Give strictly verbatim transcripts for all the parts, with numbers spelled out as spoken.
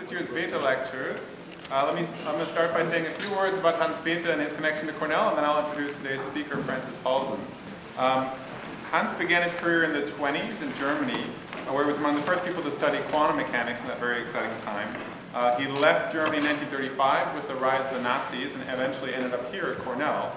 this year's Bethe Lectures. Uh, let me, I'm going to start by saying a few words about Hans Bethe and his connection to Cornell, and then I'll introduce today's speaker, Francis Halzen. Um, Hans began his career in the twenties in Germany, uh, where he was among the first people to study quantum mechanics in that very exciting time. Uh, he left Germany in nineteen thirty-five with the rise of the Nazis and eventually ended up here at Cornell.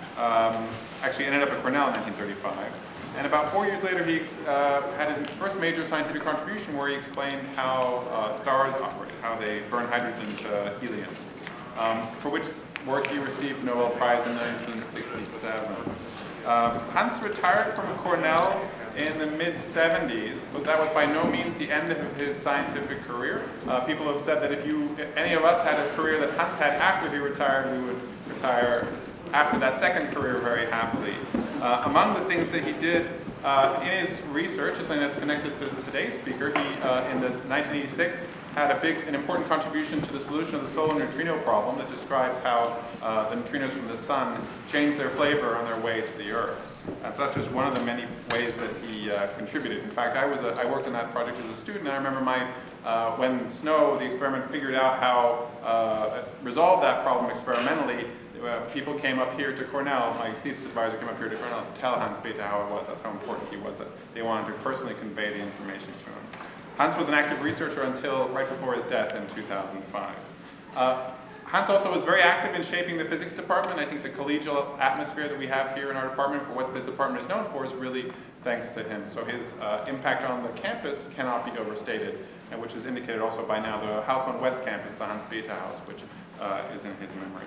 Um, actually ended up at Cornell in nineteen thirty-five. And about four years later, he uh, had his first major scientific contribution where he explained how uh, stars operate, how they burn hydrogen to helium, um, for which work he received Nobel Prize in nineteen sixty-seven. Uh, Hans retired from Cornell in the mid seventies, but that was by no means the end of his scientific career. Uh, people have said that if you, if any of us had a career that Hans had after he retired, we would retire after that second career very happily. Uh, among the things that he did uh, in his research, something that's connected to today's speaker, he, uh, in the nineteen eighty-six, had a big, an important contribution to the solution of the solar neutrino problem that describes how uh, the neutrinos from the sun change their flavor on their way to the Earth. And so that's just one of the many ways that he uh, contributed. In fact, I was a, I worked on that project as a student, and I remember my uh, when SNO, the experiment, figured out how uh, resolve that problem experimentally. Uh, people came up here to Cornell, my thesis advisor came up here to Cornell to tell Hans Bethe how it was. That's how important he was, that they wanted to personally convey the information to him. Hans was an active researcher until right before his death in two thousand five. Uh, Hans also was very active in shaping the physics department. I think the collegial atmosphere that we have here in our department, for what this department is known for, is really thanks to him. So his uh, impact on the campus cannot be overstated, and which is indicated also by now the house on West Campus, the Hans Bethe House, which uh, is in his memory.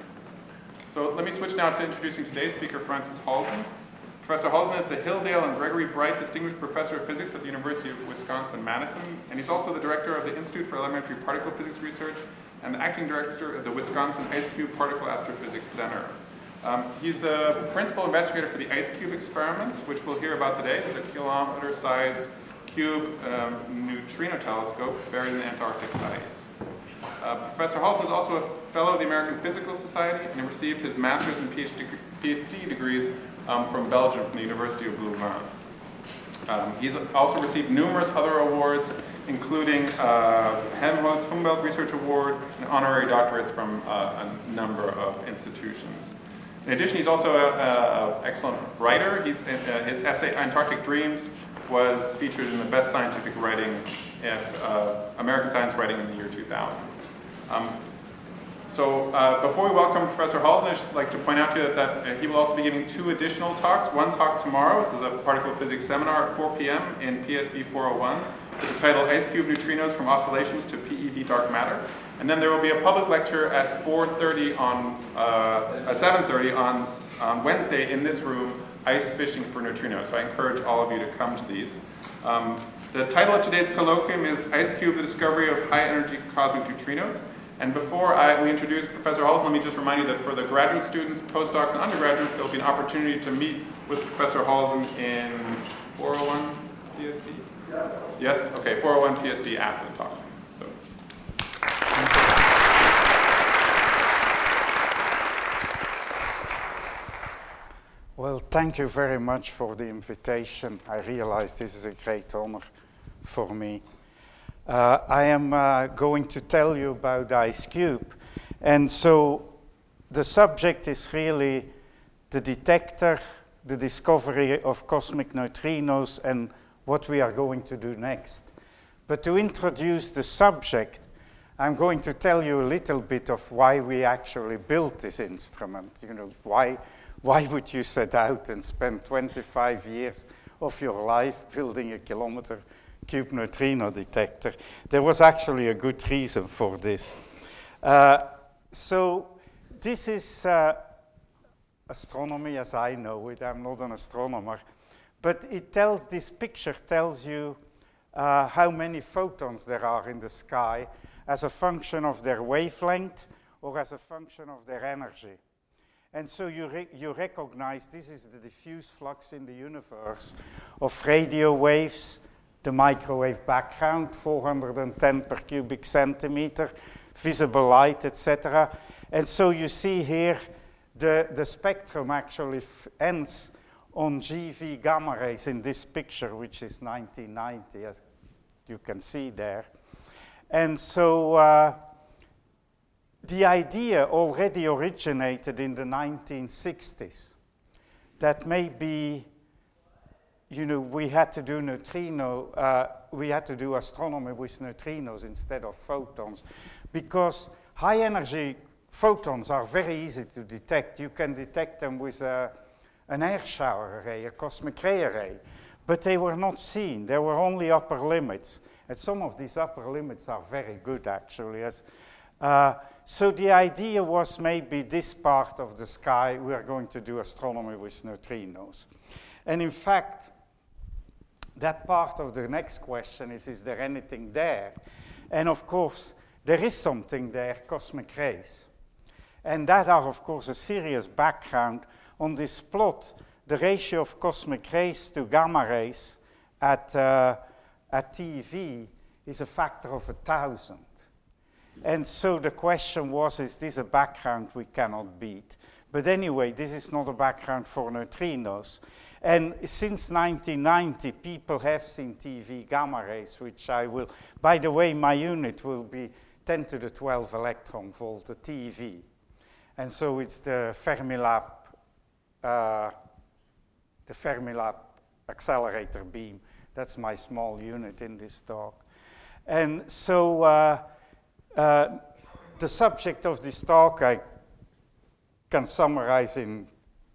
So let me switch now to introducing today's speaker, Francis Halzen. Professor Halzen is the Hilldale and Gregory Bright Distinguished Professor of Physics at the University of Wisconsin-Madison, and he's also the director of the Institute for Elementary Particle Physics Research and the acting director of the Wisconsin IceCube Particle Astrophysics Center. Um, he's the principal investigator for the IceCube experiment, which we'll hear about today. It's a kilometer-sized cube um, neutrino telescope buried in the Antarctic ice. Uh, Professor Halzen is also a fellow of the American Physical Society, and he received his master's and PhD degrees um, from Belgium, from the University of Louvain. Um, he's also received numerous other awards, including uh, Helmholtz Humboldt Research Award and honorary doctorates from uh, a number of institutions. In addition, he's also an excellent writer. He's, uh, his essay, Antarctic Dreams, was featured in the best scientific writing, of, uh, American Science Writing in the year two thousand. Um, so uh, before we welcome Professor Halzen, I'd like to point out to you that, that uh, he will also be giving two additional talks. One talk tomorrow, this is a particle physics seminar at four p m in P S B four oh one, with the title IceCube Neutrinos from Oscillations to P E V Dark Matter. And then there will be a public lecture at four thirty on, uh, at seven thirty on, on Wednesday in this room, Ice Fishing for Neutrinos. So I encourage all of you to come to these. Um, the title of today's colloquium is IceCube, the Discovery of High-Energy Cosmic Neutrinos. And before I, we introduce Professor Halzen, let me just remind you that for the graduate students, postdocs, and undergraduates, there will be an opportunity to meet with Professor Halzen in four oh one P S B? Yeah. Yes? Okay, four oh one P S B after the talk. So. Well, thank you very much for the invitation. I realize this is a great honor for me. Uh, I am uh, going to tell you about IceCube. And so the subject is really the detector, the discovery of cosmic neutrinos, and what we are going to do next. But to introduce the subject, I'm going to tell you a little bit of why we actually built this instrument. You know, why, why would you set out and spend twenty-five years of your life building a kilometer cube neutrino detector? There was actually a good reason for this. Uh, so this is uh, astronomy as I know it. I'm not an astronomer, but it tells, this picture tells you uh, how many photons there are in the sky as a function of their wavelength or as a function of their energy. And so you, re you recognize this is the diffuse flux in the universe of radio waves, the microwave background, four hundred ten per cubic centimeter, visible light, et cetera. And so you see here the, the spectrum actually ends on G V gamma rays in this picture, which is nineteen ninety, as you can see there. And so uh, the idea already originated in the nineteen sixties that maybe, you know, we had to do neutrino, uh, we had to do astronomy with neutrinos instead of photons, because high energy photons are very easy to detect. You can detect them with a, an air shower array, a cosmic ray array, but they were not seen. There were only upper limits, and some of these upper limits are very good, actually. As, uh, so the idea was maybe this part of the sky, we are going to do astronomy with neutrinos. And in fact, that part of the next question is, is there anything there? And of course, there is something there, cosmic rays. And that are, of course, a serious background. On this plot, the ratio of cosmic rays to gamma rays at, uh, at T V is a factor of a thousand. And so the question was, is this a background we cannot beat? But anyway, this is not a background for neutrinos. And since nineteen ninety, people have seen T V gamma rays, which I will, by the way, my unit will be ten to the twelve electron volt, the T V. And so it's the Fermilab, uh, the Fermilab accelerator beam. That's my small unit in this talk. And so uh, uh, the subject of this talk I can summarize in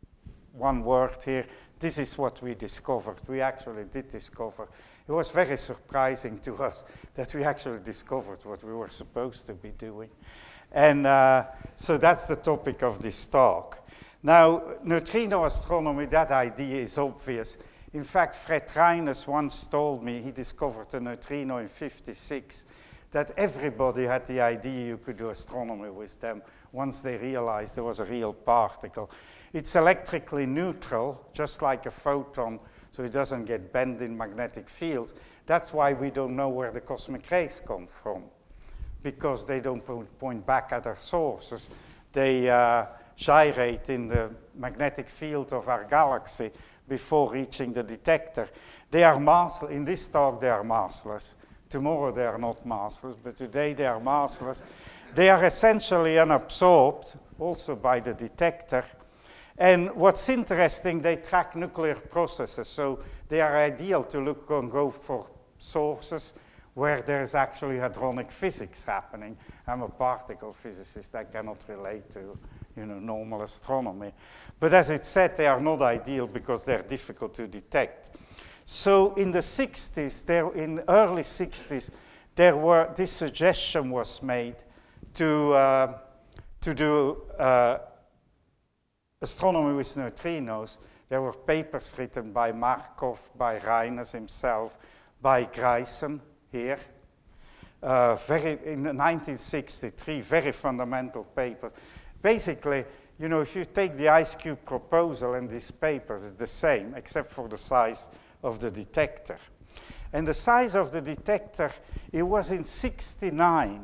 one word here. This is what we discovered. We actually did discover. It was very surprising to us that we actually discovered what we were supposed to be doing. And uh, so that's the topic of this talk. Now, neutrino astronomy, that idea is obvious. In fact, Fred Reines once told me, he discovered a neutrino in fifty-six, that everybody had the idea you could do astronomy with them once they realized there was a real particle. It's electrically neutral, just like a photon, so it doesn't get bent in magnetic fields. That's why we don't know where the cosmic rays come from, because they don't point back at their sources. They uh, gyrate in the magnetic field of our galaxy before reaching the detector. They are massless. In this talk, they are massless. Tomorrow, they are not massless, but today they are massless. They are essentially unabsorbed, also by the detector. And what's interesting, they track nuclear processes, so they are ideal to look and go for sources where there is actually hadronic physics happening. I'm a particle physicist, I cannot relate to, you know, normal astronomy. But as it said, they are not ideal because they're difficult to detect. So in the sixties, there, in early sixties, there were, this suggestion was made to, uh, to do uh, astronomy with neutrinos. There were papers written by Markov, by Reines himself, by Greisen here. Uh, very, in nineteen sixty-three, very fundamental papers. Basically, you know, if you take the IceCube proposal and these papers, it's the same, except for the size of the detector. And the size of the detector, it was in sixty-nine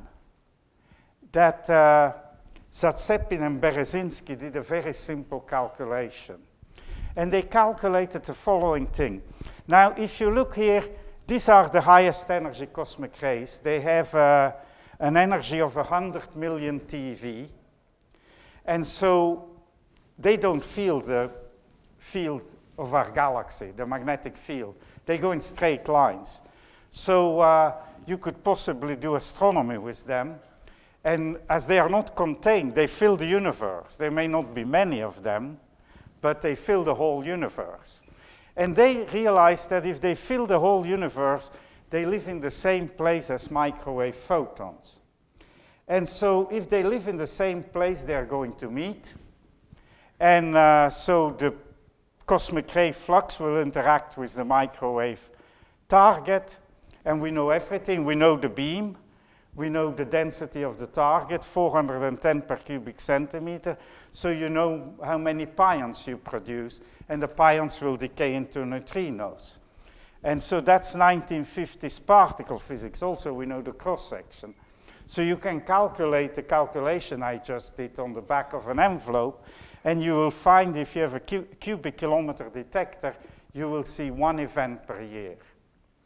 that uh, Zatsepin and Berezinski did a very simple calculation. And they calculated the following thing. Now, if you look here, these are the highest energy cosmic rays. They have uh, an energy of one hundred million T V. And so they don't feel the field of our galaxy, the magnetic field. They go in straight lines. So uh, you could possibly do astronomy with them. And as they are not contained, they fill the universe. There may not be many of them, but they fill the whole universe. And they realized that if they fill the whole universe, they live in the same place as microwave photons. And so if they live in the same place, they are going to meet. And uh, so the cosmic ray flux will interact with the microwave target. And we know everything. We know the beam. We know the density of the target, four hundred ten per cubic centimeter. So you know how many pions you produce. And the pions will decay into neutrinos. And so that's nineteen fifties particle physics. Also, we know the cross-section. So you can calculate the calculation I just did on the back of an envelope, and you will find if you have a cu cubic kilometer detector, you will see one event per year.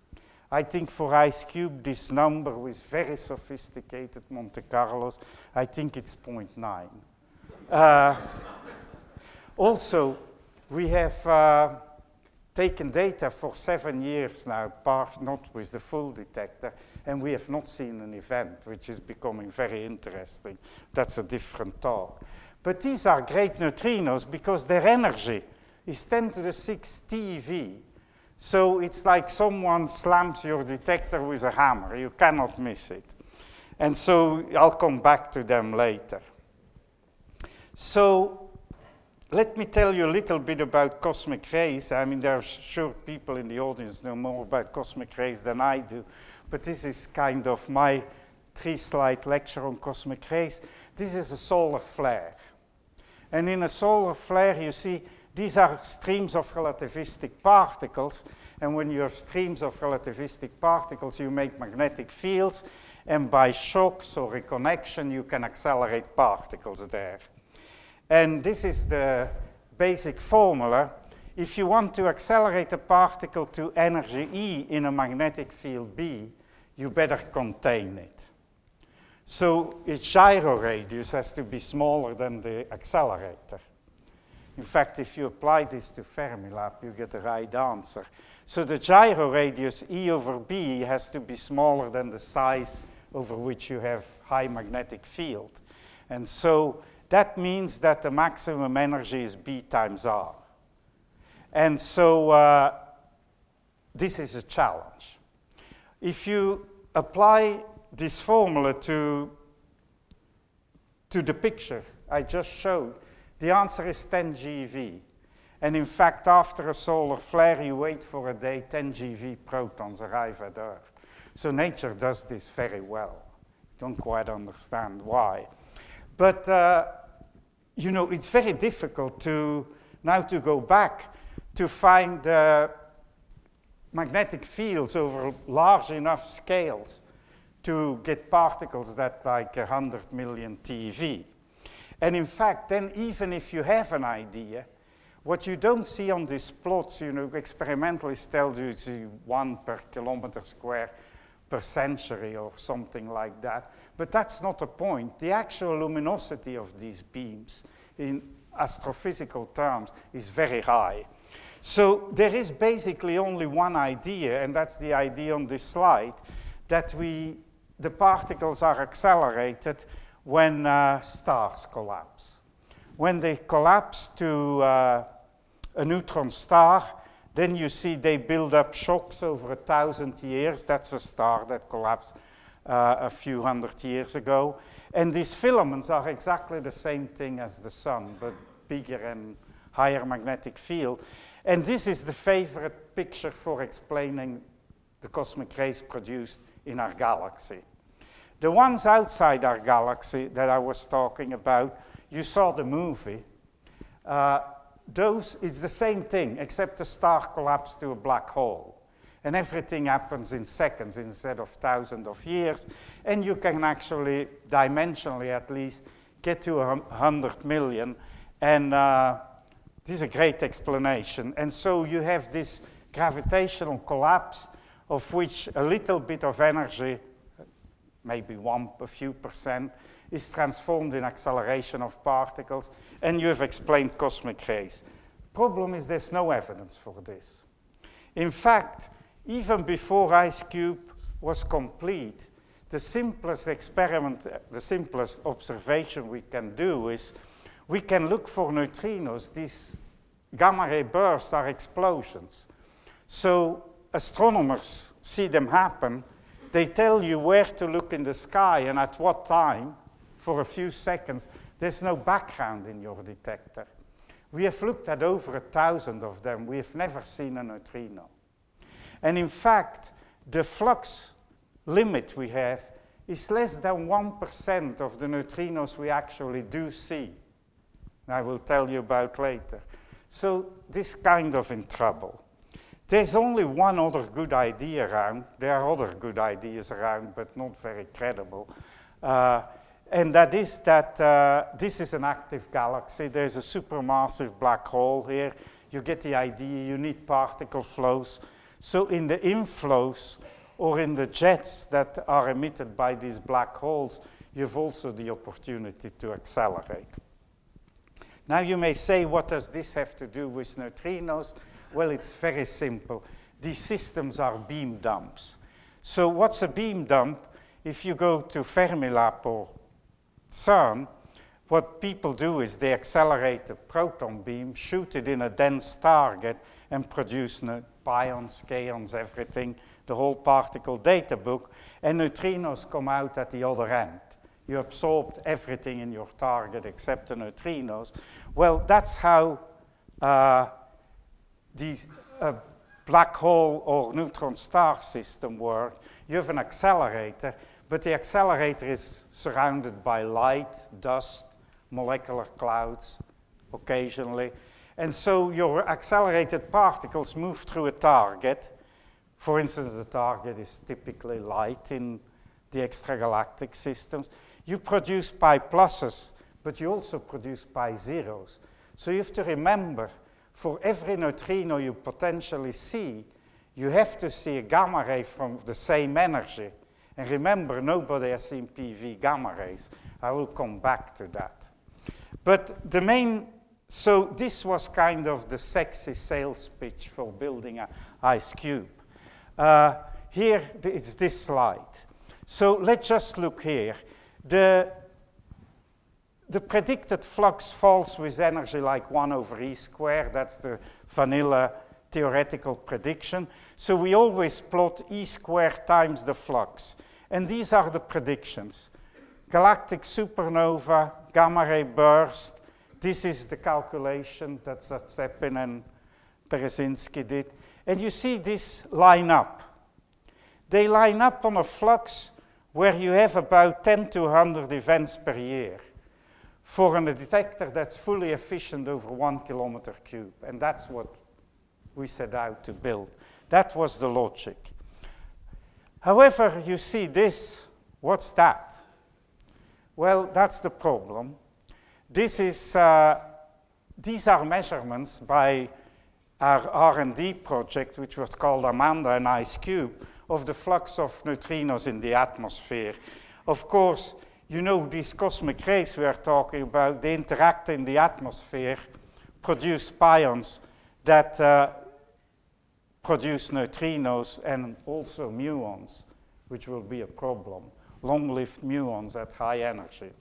I think for IceCube, this number with very sophisticated Monte Carlos, I think it's zero point nine. uh, also, we have uh, taken data for seven years now, part not with the full detector, and we have not seen an event, which is becoming very interesting. That's a different talk. But these are great neutrinos because their energy is ten to the six TeV. So it's like someone slams your detector with a hammer. You cannot miss it. And so I'll come back to them later. So let me tell you a little bit about cosmic rays. I mean, there are sure people in the audience know more about cosmic rays than I do. But this is kind of my three-slide lecture on cosmic rays. This is a solar flare. And in a solar flare, you see, these are streams of relativistic particles. And when you have streams of relativistic particles, you make magnetic fields. And by shocks or reconnection, you can accelerate particles there. And this is the basic formula. If you want to accelerate a particle to energy E in a magnetic field B, you better contain it. So its gyro radius has to be smaller than the accelerator. In fact, if you apply this to Fermilab, you get the right answer. So the gyro radius E over B has to be smaller than the size over which you have high magnetic field. And so that means that the maximum energy is B times R. And so uh, this is a challenge. If you apply this formula to, to the picture I just showed, the answer is ten G V. And in fact, after a solar flare, you wait for a day, ten G V protons arrive at Earth. So nature does this very well. Don't quite understand why. But, uh, you know, it's very difficult to now to go back to find uh, magnetic fields over large enough scales to get particles that like one hundred million TeV. And in fact, then even if you have an idea, what you don't see on these plots, you know, experimentalists tell you it's one per kilometer square per century or something like that. But that's not the point. The actual luminosity of these beams in astrophysical terms is very high. So there is basically only one idea, and that's the idea on this slide, that we, the particles are accelerated when uh, stars collapse. When they collapse to uh, a neutron star, then you see they build up shocks over a thousand years. That's a star that collapsed uh, a few hundred years ago. And these filaments are exactly the same thing as the sun, but bigger and higher magnetic field. And this is the favorite picture for explaining the cosmic rays produced in our galaxy. The ones outside our galaxy that I was talking about, you saw the movie. Uh, those, it's the same thing, except the star collapsed to a black hole. And everything happens in seconds instead of thousands of years. And you can actually, dimensionally at least, get to a hundred million. And uh, this is a great explanation. And so you have this gravitational collapse of which a little bit of energy, maybe one, a few percent, is transformed in acceleration of particles, and you have explained cosmic rays. Problem is there's no evidence for this. In fact, even before IceCube was complete, the simplest experiment, the simplest observation we can do is we can look for neutrinos. These gamma ray bursts are explosions. So astronomers see them happen. They tell you where to look in the sky and at what time. For a few seconds, there's no background in your detector. We have looked at over a thousand of them. We have never seen a neutrino. And in fact, the flux limit we have is less than one percent of the neutrinos we actually do see. I will tell you about later. So this kind of in trouble. There's only one other good idea around. There are other good ideas around, but not very credible. Uh, and that is that uh, this is an active galaxy. There's a supermassive black hole here. You get the idea, you need particle flows. So in the inflows or in the jets that are emitted by these black holes, you have also the opportunity to accelerate. Now you may say, what does this have to do with neutrinos? Well, it's very simple. These systems are beam dumps. So what's a beam dump? If you go to Fermilab or CERN, what people do is they accelerate a proton beam, shoot it in a dense target, and produce pions, kaons, everything, the whole particle data book, and neutrinos come out at the other end. You absorbed everything in your target except the neutrinos. Well, that's how uh, these uh, black hole or neutron star system work. You have an accelerator, but the accelerator is surrounded by light, dust, molecular clouds occasionally. And so your accelerated particles move through a target. For instance, the target is typically light in the extragalactic systems. You produce pi pluses, but you also produce pi zeros. So you have to remember, for every neutrino you potentially see, you have to see a gamma ray from the same energy. And remember, nobody has seen P V gamma rays. I will come back to that. But the main, so this was kind of the sexy sales pitch for building an IceCube. Uh, here is this slide. So let's just look here. The, the predicted flux falls with energy like one over E squared. That's the vanilla theoretical prediction. So we always plot E squared times the flux. And these are the predictions. Galactic supernova, gamma ray burst. This is the calculation that Zatsepin and Berezinski did. And you see this line up. They line up on a flux where you have about ten to one hundred events per year for a detector that's fully efficient over one kilometer cube. And that's what we set out to build. That was the logic. However, you see this. What's that? Well, that's the problem. This is, uh, these are measurements by our R and D project, which was called Amanda and IceCube, of the flux of neutrinos in the atmosphere. Of course, you know these cosmic rays we are talking about, they interact in the atmosphere, produce pions that uh, produce neutrinos and also muons, which will be a problem, long-lived muons at high energy.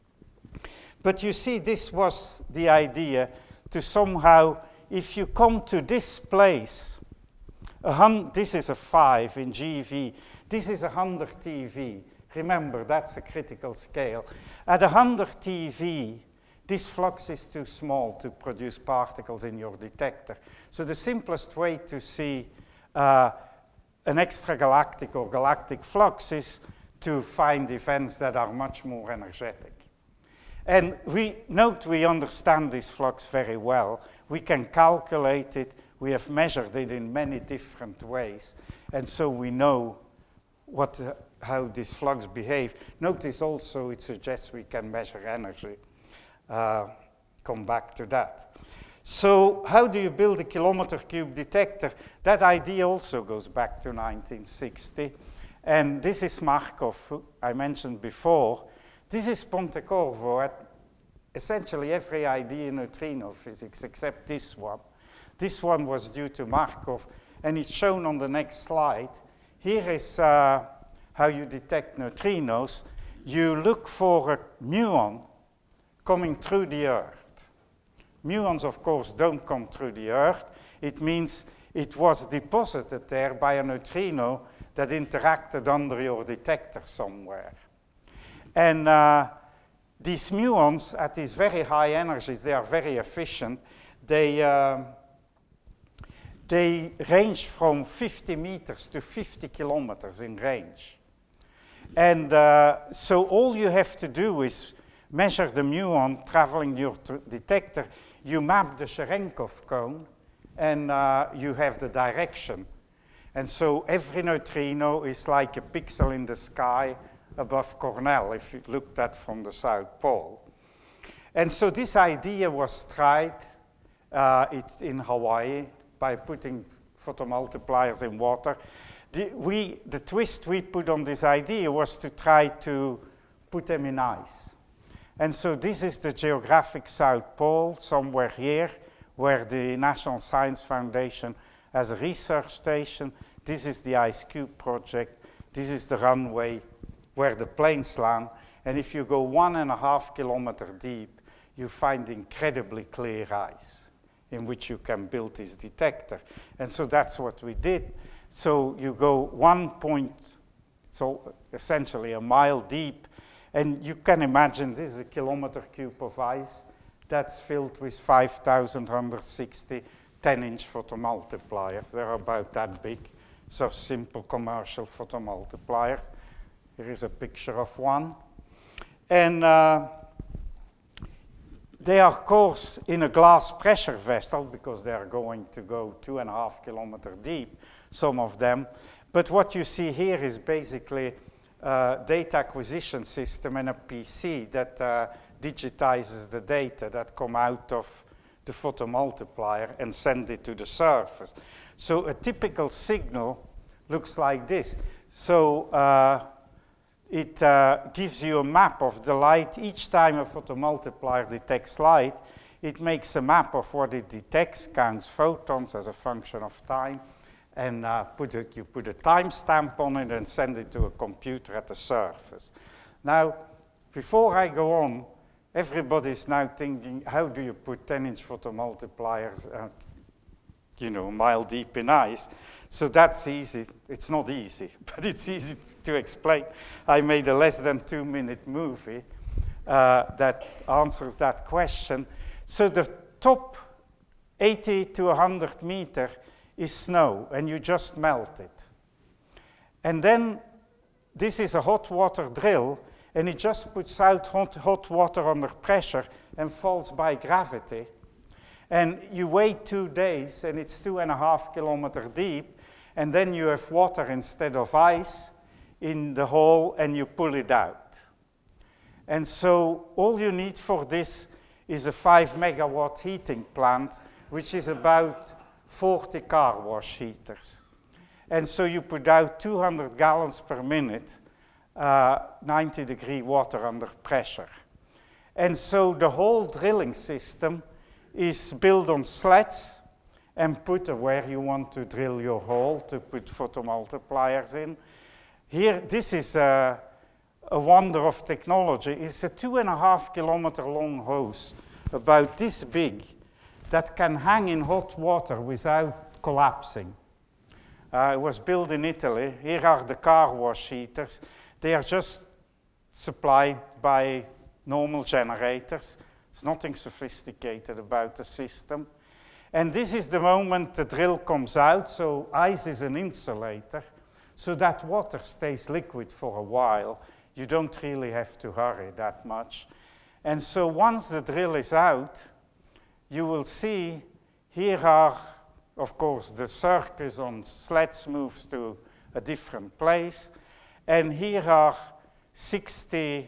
But you see, this was the idea to somehow, if you come to this place, a hun this is a five in G V, this is a one hundred T V. Remember, that's a critical scale. At one hundred T V, this flux is too small to produce particles in your detector. So the simplest way to see uh, an extragalactic or galactic flux is to find events that are much more energetic. And we note we understand this flux very well. We can calculate it. We have measured it in many different ways. And so we know what, uh, how this flux behaves. Notice also it suggests we can measure energy. Uh, come back to that. So how do you build a kilometer cube detector? That idea also goes back to nineteen sixty. And this is Markov, who I mentioned before. This is Pontecorvo at essentially every idea in neutrino physics except this one. This one was due to Markov, and it's shown on the next slide. Here is uh, how you detect neutrinos. You look for a muon coming through the Earth. Muons, of course, don't come through the Earth. It means it was deposited there by a neutrino that interacted under your detector somewhere. And uh, these muons, at these very high energies, they are very efficient. They, uh, they range from fifty meters to fifty kilometers in range. And uh, so all you have to do is measure the muon traveling your detector. You map the Cherenkov cone, and uh, you have the direction. And so every neutrino is like a pixel in the sky above Cornell, if you looked at from the South Pole. And so this idea was tried uh, it, in Hawaii by putting photomultipliers in water. the, we, the twist we put on this idea was to try to put them in ice. And so this is the geographic South Pole, somewhere here, where the National Science Foundation has a research station. This is the IceCube project. This is the runway where the planes land. And if you go one and a half kilometer deep, you find incredibly clear ice in which you can build this detector. And so that's what we did. So you go one point, so essentially a mile deep, and you can imagine this is a kilometer cube of ice that's filled with five thousand one hundred sixty ten-inch photomultipliers. They're about that big, so simple commercial photomultipliers. Here is a picture of one. And uh, they are, of course, in a glass pressure vessel because they are going to go two and a half kilometer deep, some of them. But what you see here is basically a data acquisition system and a P C that uh, digitizes the data that come out of the photomultiplier and send it to the surface. So a typical signal looks like this. So uh, it uh, gives you a map of the light. Each time a photomultiplier detects light, it makes a map of what it detects, counts photons as a function of time, and uh, put it, you put a timestamp on it and send it to a computer at the surface. Now, before I go on, everybody's now thinking, how do you put ten-inch photomultipliers uh, you know, a mile deep in ice? So that's easy. It's not easy, but it's easy to explain. I made a less than two-minute movie uh, that answers that question. So the top eighty to one hundred meter is snow, and you just melt it. And then this is a hot water drill, and it just puts out hot, hot water under pressure and falls by gravity. And you wait two days, and it's two and a half kilometer deep, and then you have water instead of ice in the hole, and you pull it out. And so all you need for this is a five megawatt heating plant, which is about forty car wash heaters. And so you put out two hundred gallons per minute, uh, ninety degree water under pressure. And so the whole drilling system is built on sleds and put where you want to drill your hole to put photomultipliers in. Here, this is a, a wonder of technology. It's a two and a half kilometer long hose, about this big, that can hang in hot water without collapsing. Uh, it was built in Italy. Here are the car wash heaters. They are just supplied by normal generators. There's nothing sophisticated about the system. And this is the moment the drill comes out, so ice is an insulator, so that water stays liquid for a while. You don't really have to hurry that much. And so once the drill is out, you will see here are, of course, the circus on sleds moves to a different place. And here are sixty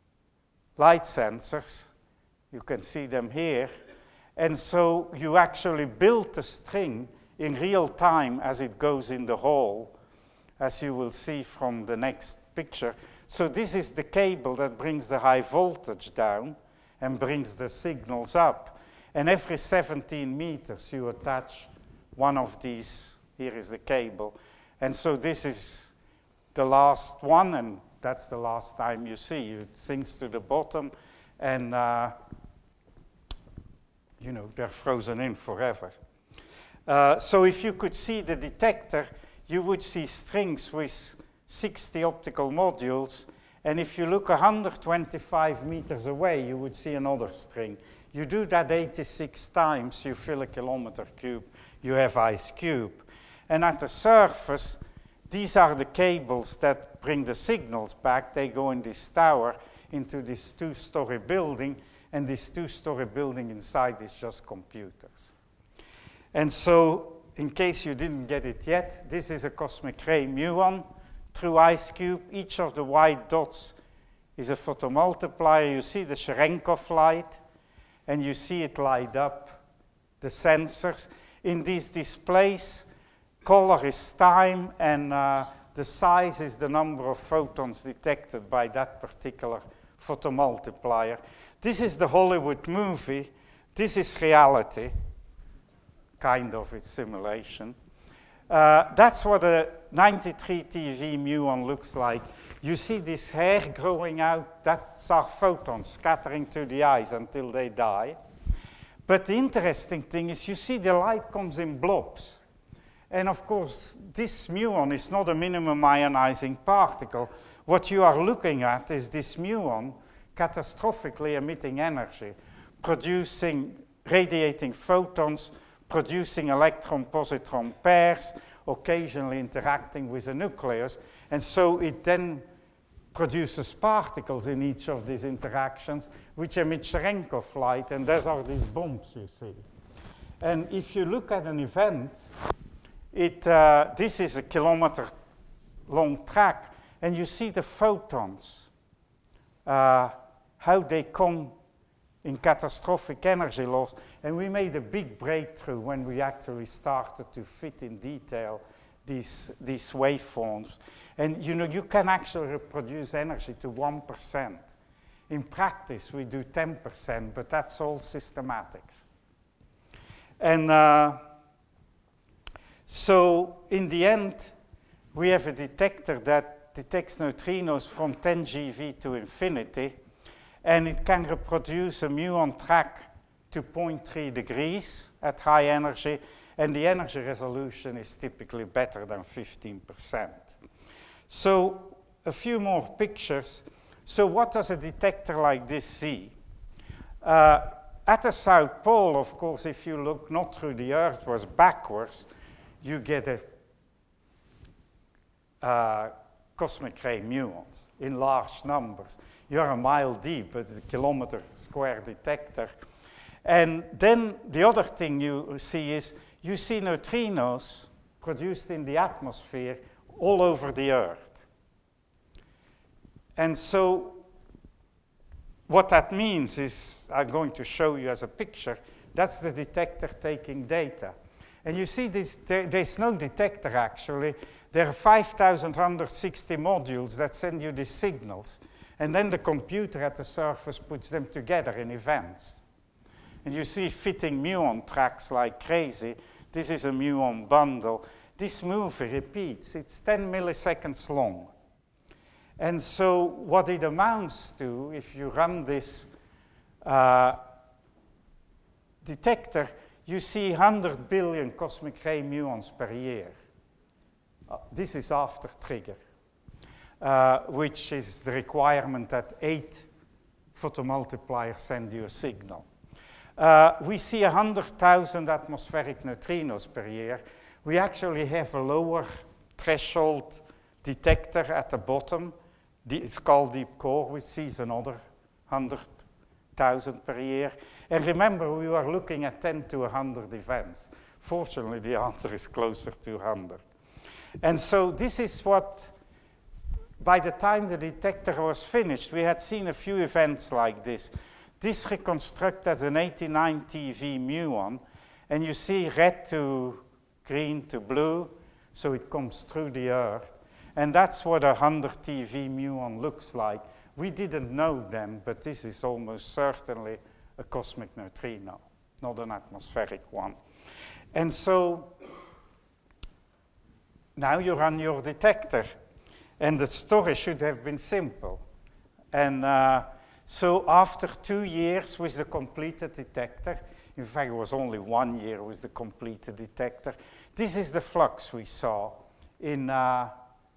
light sensors. You can see them here. And so you actually build the string in real time as it goes in the hole, as you will see from the next picture. So this is the cable that brings the high voltage down and brings the signals up. And every seventeen meters, you attach one of these. Here is the cable. And so this is the last one, and that's the last time you see. It sinks to the bottom, and uh, you know, they're frozen in forever. Uh, so if you could see the detector, you would see strings with sixty optical modules, and if you look one hundred twenty-five meters away, you would see another string. You do that eighty-six times, you fill a kilometer cube, you have IceCube. And at the surface, these are the cables that bring the signals back. They go in this tower into this two-story building, and this two-story building inside is just computers. And so, in case you didn't get it yet, this is a cosmic ray muon through IceCube. Each of the white dots is a photomultiplier. You see the Cherenkov light, and you see it light up the sensors. In these displays, color is time, and uh, the size is the number of photons detected by that particular photomultiplier. This is the Hollywood movie. This is reality, kind of, it's simulation. Uh, that's what a ninety-three T V muon looks like. You see this hair growing out, that's our photons scattering to the eyes until they die. But the interesting thing is you see the light comes in blobs. And of course, this muon is not a minimum ionizing particle. What you are looking at is this muon catastrophically emitting energy, producing, radiating photons, producing electron-positron pairs, occasionally interacting with a nucleus. And so it then produces particles in each of these interactions, which emit Cherenkov light, and those are these bumps you see. And if you look at an event, it, uh, this is a kilometer long track, and you see the photons, uh, how they come in catastrophic energy loss. And we made a big breakthrough when we actually started to fit in detail these, these waveforms. And you know, you can actually reproduce energy to one percent. In practice, we do ten percent, but that's all systematics. And uh, so in the end, we have a detector that detects neutrinos from ten G V to infinity, and it can reproduce a muon track to zero point three degrees at high energy, and the energy resolution is typically better than fifteen percent. So a few more pictures. So what does a detector like this see? Uh, at the South Pole, of course, if you look not through the Earth, but backwards, you get a uh, cosmic ray muons in large numbers. You're a mile deep, but it's a kilometer square detector. And then the other thing you see is you see neutrinos produced in the atmosphere all over the Earth. And so what that means is, I'm going to show you as a picture, that's the detector taking data. And you see this, there, there's no detector actually. There are five thousand one hundred sixty modules that send you these signals. And then the computer at the surface puts them together in events. And you see fitting muon tracks like crazy. This is a muon bundle. This movie repeats. It's ten milliseconds long. And so what it amounts to, if you run this uh, detector, you see one hundred billion cosmic ray muons per year. Uh, this is after trigger, uh, which is the requirement that eight photomultipliers send you a signal. Uh, we see one hundred thousand atmospheric neutrinos per year. We actually have a lower threshold detector at the bottom. It's called Deep Core, which sees another one hundred thousand per year. And remember, we were looking at ten to one hundred events. Fortunately, the answer is closer to one hundred. And so this is what, by the time the detector was finished, we had seen a few events like this. This reconstructs as an eighty-nine T V muon, and you see red to green to blue, so it comes through the Earth. And that's what a one hundred T V muon looks like. We didn't know then, but this is almost certainly a cosmic neutrino, not an atmospheric one. And so now you run your detector, and the story should have been simple. And uh, so after two years with the completed detector, in fact it was only one year with the completed detector, this is the flux we saw in uh,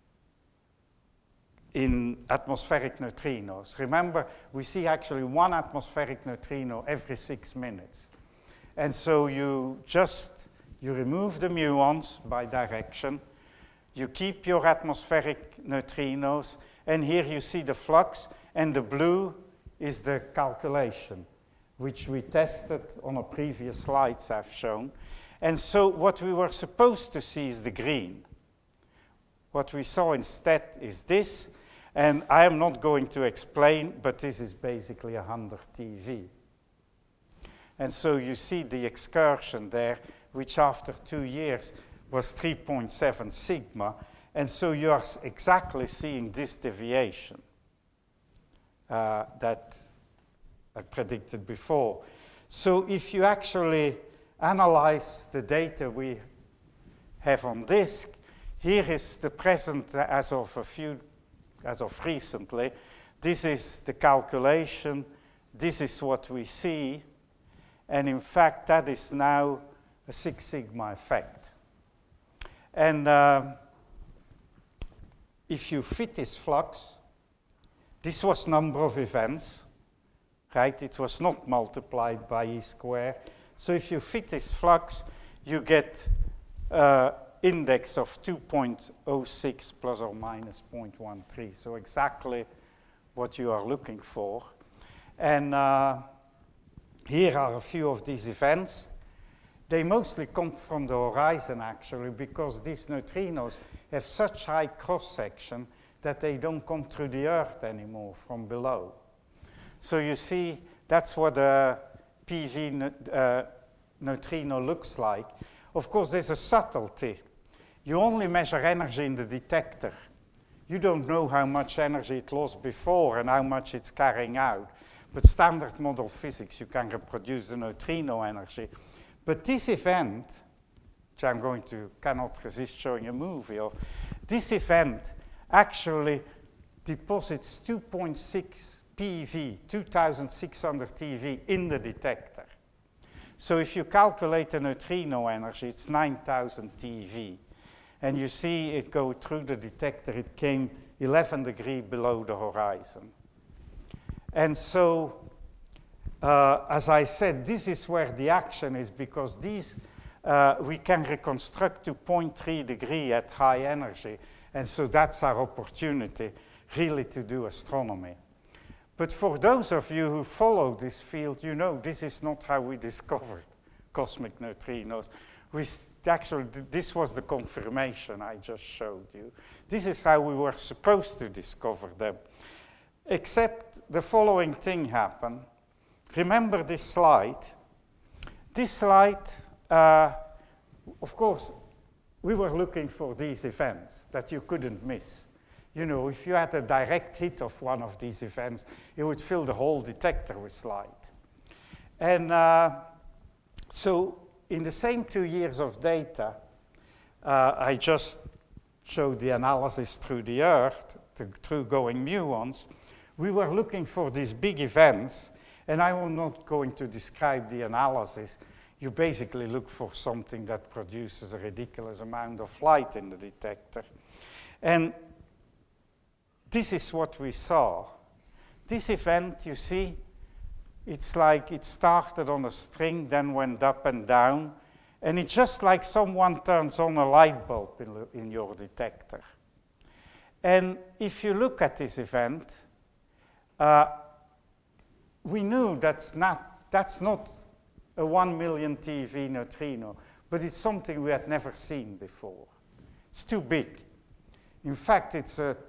in atmospheric neutrinos. Remember, we see actually one atmospheric neutrino every six minutes. And so you just, you remove the muons by direction, you keep your atmospheric neutrinos, and here you see the flux, and the blue is the calculation, which we tested on a previous slides I've shown. And so what we were supposed to see is the green. What we saw instead is this, and I am not going to explain, but this is basically one hundred T V. And so you see the excursion there, which after two years was three point seven sigma, and so you are exactly seeing this deviation uh, that I predicted before. So if you actually analyze the data we have on disk, here is the present as of a few, as of recently. This is the calculation. This is what we see. And in fact, that is now a Six Sigma effect. And uh, if you fit this flux, this was number of events, right? It was not multiplied by E squared. So if you fit this flux, you get uh, index of two point zero six plus or minus zero point one three. So exactly what you are looking for. And uh, here are a few of these events. They mostly come from the horizon, actually, because these neutrinos have such high cross-section that they don't come through the Earth anymore from below. So you see, that's what a P V uh, neutrino looks like. Of course, there's a subtlety. You only measure energy in the detector. You don't know how much energy it lost before and how much it's carrying out. But standard model physics, you can reproduce the neutrino energy. But this event, which I'm going to, cannot resist showing a movie of, this event actually deposits two point six P V, two thousand six hundred T V in the detector. So if you calculate the neutrino energy, it's nine thousand T V. And you see it go through the detector, it came eleven degrees below the horizon. And so, uh, as I said, this is where the action is, because these, uh, we can reconstruct to zero point three degree at high energy. And so that's our opportunity, really, to do astronomy. But for those of you who follow this field, you know this is not how we discovered cosmic neutrinos. We actually, this was the confirmation I just showed you. This is how we were supposed to discover them. Except the following thing happened. Remember this slide? This slide, uh, of course, we were looking for these events that you couldn't miss. You know, if you had a direct hit of one of these events, it would fill the whole detector with light. And uh, so in the same two years of data, uh, I just showed the analysis through the Earth, the through going muons. We were looking for these big events, and I'm not going to describe the analysis. You basically look for something that produces a ridiculous amount of light in the detector. And this is what we saw. This event, you see, it's like it started on a string, then went up and down, and it's just like someone turns on a light bulb in, in your detector. And if you look at this event, uh, we knew that's not, that's not a one million T V neutrino, but it's something we had never seen before. It's too big. In fact, it's a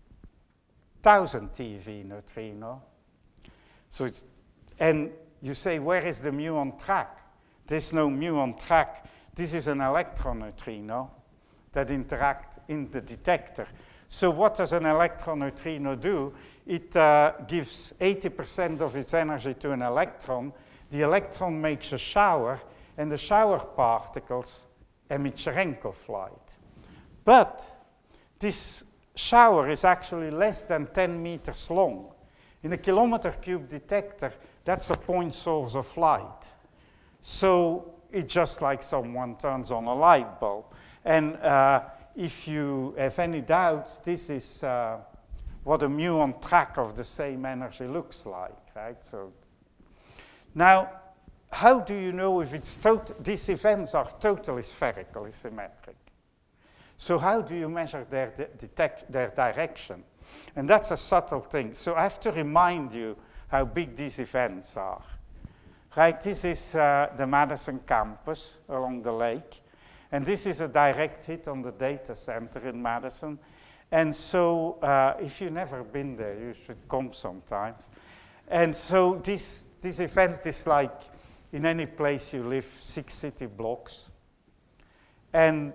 thousand T V neutrino. So it's, and you say, where is the muon track? There's no muon track. This is an electron neutrino that interact in the detector. So what does an electron neutrino do? It uh, gives eighty percent of its energy to an electron. The electron makes a shower, and the shower particles emit Cherenkov light. But this shower is actually less than ten meters long. In a kilometer cube detector, that's a point source of light. So it's just like someone turns on a light bulb. And uh, if you have any doubts, this is uh, what a muon track of the same energy looks like, right? So now, how do you know if it's tot- these events are totally spherically symmetric? So how do you measure their, de- detect- their direction? And that's a subtle thing. So I have to remind you how big these events are. Right, this is uh, the Madison campus along the lake. And this is a direct hit on the data center in Madison. And so uh, if you've never been there, you should come sometimes. And so this, this event is like, in any place you live, six city blocks. And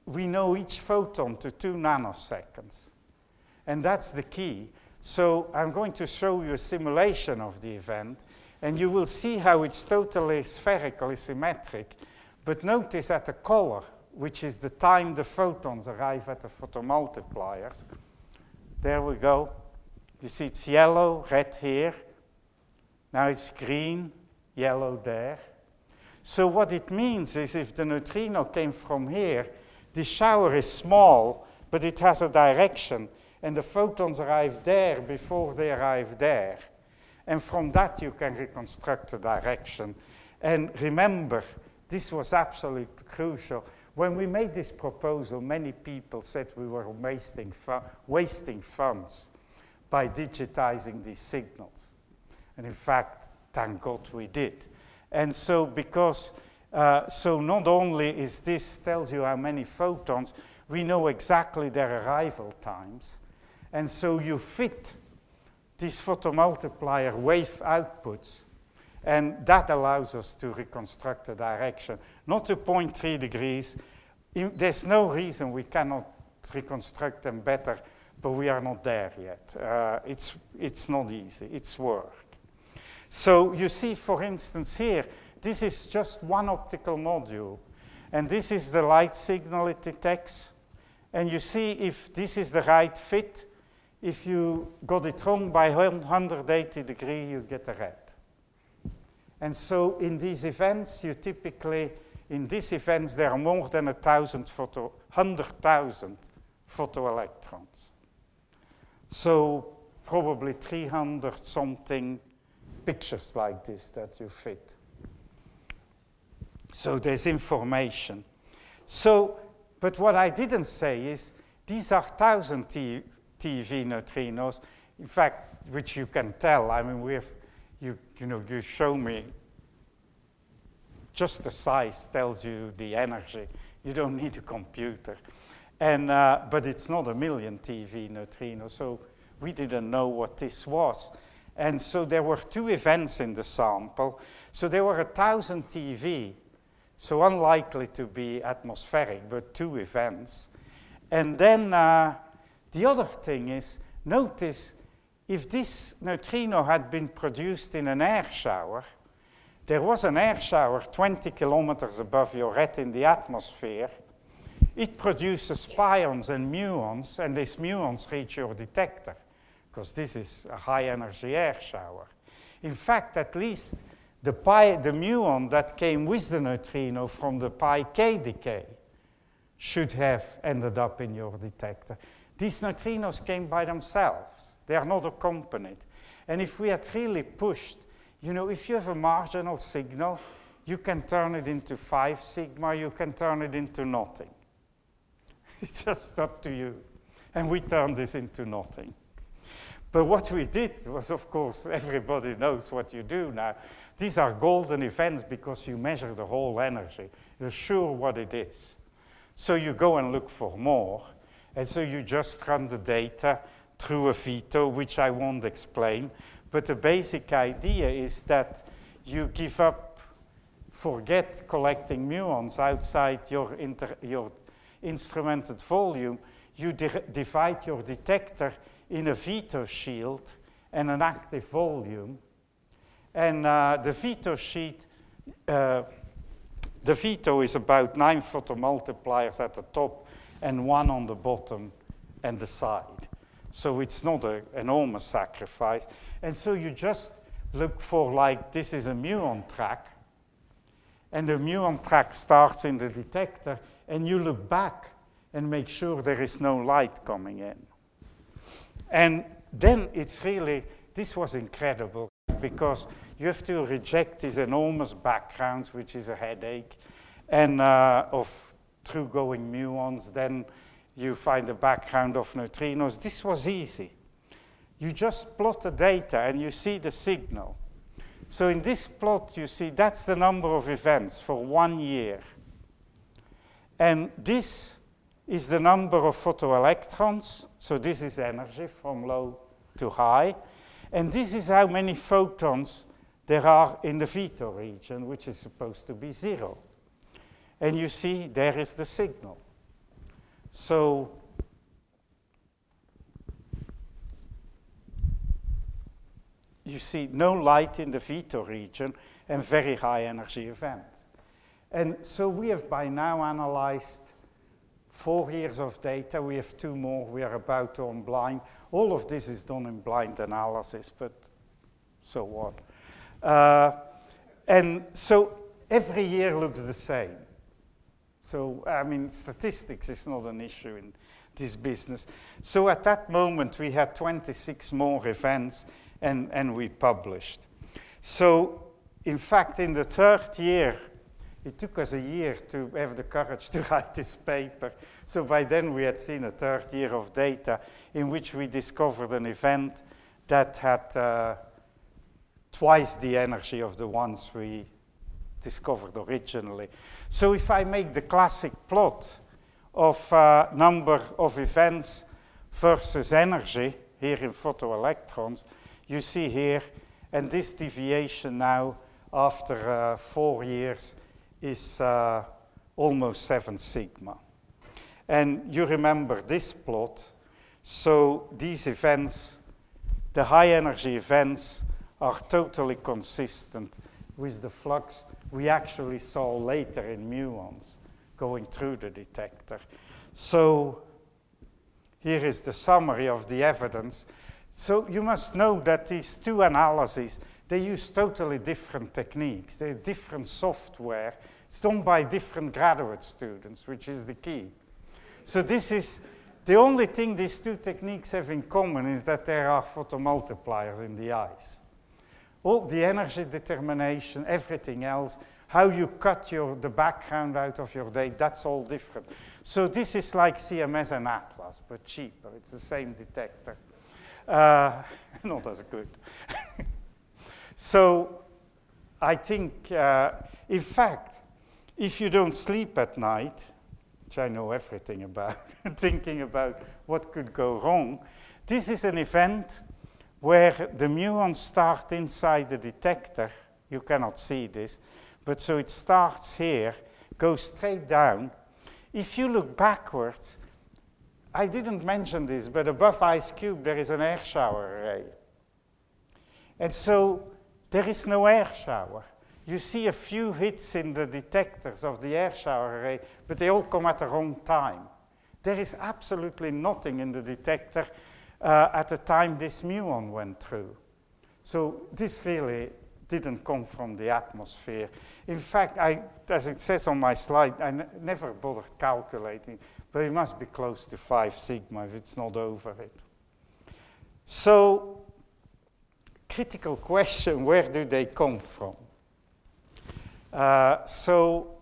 we know each photon to two nanoseconds. And that's the key. So I'm going to show you a simulation of the event, and you will see how it's totally spherical, symmetric. But notice that the color, which is the time the photons arrive at the photomultipliers, there we go. You see it's yellow, red here. Now it's green, yellow there. So what it means is if the neutrino came from here, the shower is small, but it has a direction, and the photons arrive there before they arrive there. And from that you can reconstruct the direction. And remember, this was absolutely crucial. When we made this proposal, many people said we were wasting, fu wasting funds by digitizing these signals. And in fact, thank God we did. And so because, uh, so not only is this tells you how many photons, we know exactly their arrival times. And so you fit these photomultiplier wave outputs, and that allows us to reconstruct the direction. Not to zero point three degrees. In, there's no reason we cannot reconstruct them better, but we are not there yet. Uh, it's, it's not easy, it's work. So you see, for instance, here, this is just one optical module, and this is the light signal it detects. And you see if this is the right fit. If you got it wrong by one hundred eighty degrees, you get a red. And so in these events, you typically, in these events, there are more than a thousand photo, one hundred thousand photoelectrons. So probably three hundred something pictures like this that you fit. So there's information. So, but what I didn't say is these are one thousand T V neutrinos, in fact, which you can tell. I mean, we have, you, you know, you show me, just the size tells you the energy. You don't need a computer. And, uh, but it's not a million T V neutrinos, so we didn't know what this was. And so there were two events in the sample. So there were a thousand T V, so unlikely to be atmospheric, but two events. And then uh, the other thing is, notice if this neutrino had been produced in an air shower, there was an air shower twenty kilometers above your head in the atmosphere. It produces pions and muons, and these muons reach your detector, because this is a high-energy air shower. In fact, at least the, pi, the muon that came with the neutrino from the pi k decay should have ended up in your detector. These neutrinos came by themselves. They are not accompanied. And if we had really pushed, you know, if you have a marginal signal, you can turn it into five sigma, you can turn it into nothing. It's just up to you. And we turned this into nothing. But what we did was, of course, everybody knows what you do now. These are golden events because you measure the whole energy. You're sure what it is. So you go and look for more. And so you just run the data through a veto, which I won't explain. But the basic idea is that you give up, forget collecting muons outside your, inter, your instrumented volume. You divide your detector in a veto shield and an active volume. And uh, the veto sheet, uh, the veto is about nine photomultipliers at the top and one on the bottom and the side. So it's not an enormous sacrifice. And so you just look for, like, this is a muon track, and the muon track starts in the detector, and you look back and make sure there is no light coming in. And then it's really, this was incredible, because you have to reject these enormous backgrounds, which is a headache, and uh, of through-going muons. Then you find the background of neutrinos. This was easy. You just plot the data, and you see the signal. So in this plot, you see that's the number of events for one year. And this is the number of photoelectrons. So this is energy from low to high. And this is how many photons there are in the veto region, which is supposed to be zero. And you see, there is the signal. So you see no light in the veto region and very high energy events. And so we have by now analyzed four years of data. We have two more we are about to unblind. All of this is done in blind analysis, but so what? Uh, and so every year looks the same. So, I mean, statistics is not an issue in this business. So at that moment, we had twenty-six more events, and, and we published. So, in fact, in the third year, it took us a year to have the courage to write this paper. So by then, we had seen a third year of data in which we discovered an event that had uh, twice the energy of the ones we discovered originally. So if I make the classic plot of uh, number of events versus energy, here in photoelectrons, you see here, and this deviation now after uh, four years is uh, almost seven sigma. And you remember this plot, so these events, the high energy events, are totally consistent with the flux we actually saw later in muons going through the detector. So here is the summary of the evidence. So you must know that these two analyses, they use totally different techniques. They're different software. It's done by different graduate students, which is the key. So this is, the only thing these two techniques have in common is that there are photomultipliers in the eyes. All the energy determination, everything else, how you cut your, the background out of your data, that's all different. So this is like C M S and Atlas, but cheaper. It's the same detector. Uh, not as good. So I think, uh, in fact, if you don't sleep at night, which I know everything about, thinking about what could go wrong, this is an event where the muons start inside the detector. You cannot see this, but so it starts here, goes straight down. If you look backwards, I didn't mention this, but above IceCube there is an air shower array. And so there is no air shower. You see a few hits in the detectors of the air shower array, but they all come at the wrong time. There is absolutely nothing in the detector uh, at the time this muon went through. So this really didn't come from the atmosphere. In fact, I, as it says on my slide, I n never bothered calculating, but it must be close to five sigma if it's not over it. So, critical question, where do they come from? Uh, so,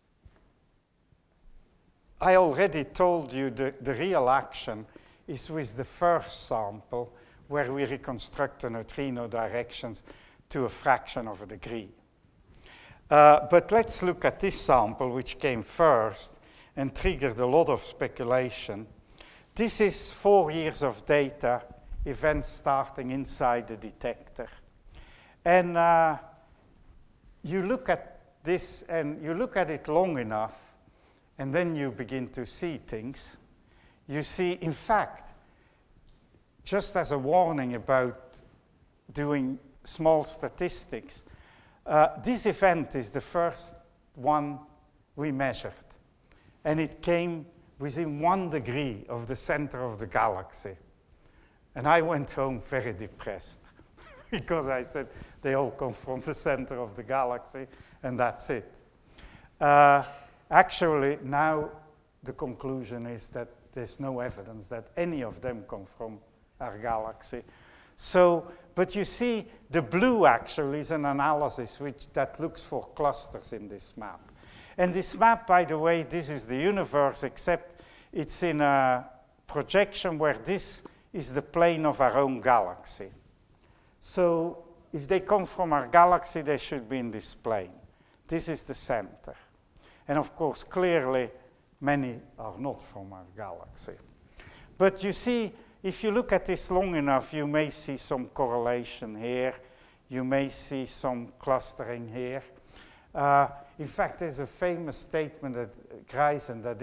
I already told you the, the real action is with the first sample, where we reconstruct the neutrino directions to a fraction of a degree. Uh, but let's look at this sample, which came first and triggered a lot of speculation. This is four years of data, events starting inside the detector. And uh, you look at this, and you look at it long enough, and then you begin to see things. You see, in fact, just as a warning about doing small statistics, uh, this event is the first one we measured. And it came within one degree of the center of the galaxy. And I went home very depressed because I said they all come from the center of the galaxy, and that's it. Uh, actually, now the conclusion is that there's no evidence that any of them come from our galaxy. So, but you see, the blue actually is an analysis which that looks for clusters in this map. And this map, by the way, this is the universe, except it's in a projection where this is the plane of our own galaxy. So if they come from our galaxy, they should be in this plane. This is the center. And of course, clearly, many are not from our galaxy. But you see, if you look at this long enough, you may see some correlation here. You may see some clustering here. Uh, in fact, there's a famous statement at Greisen that is,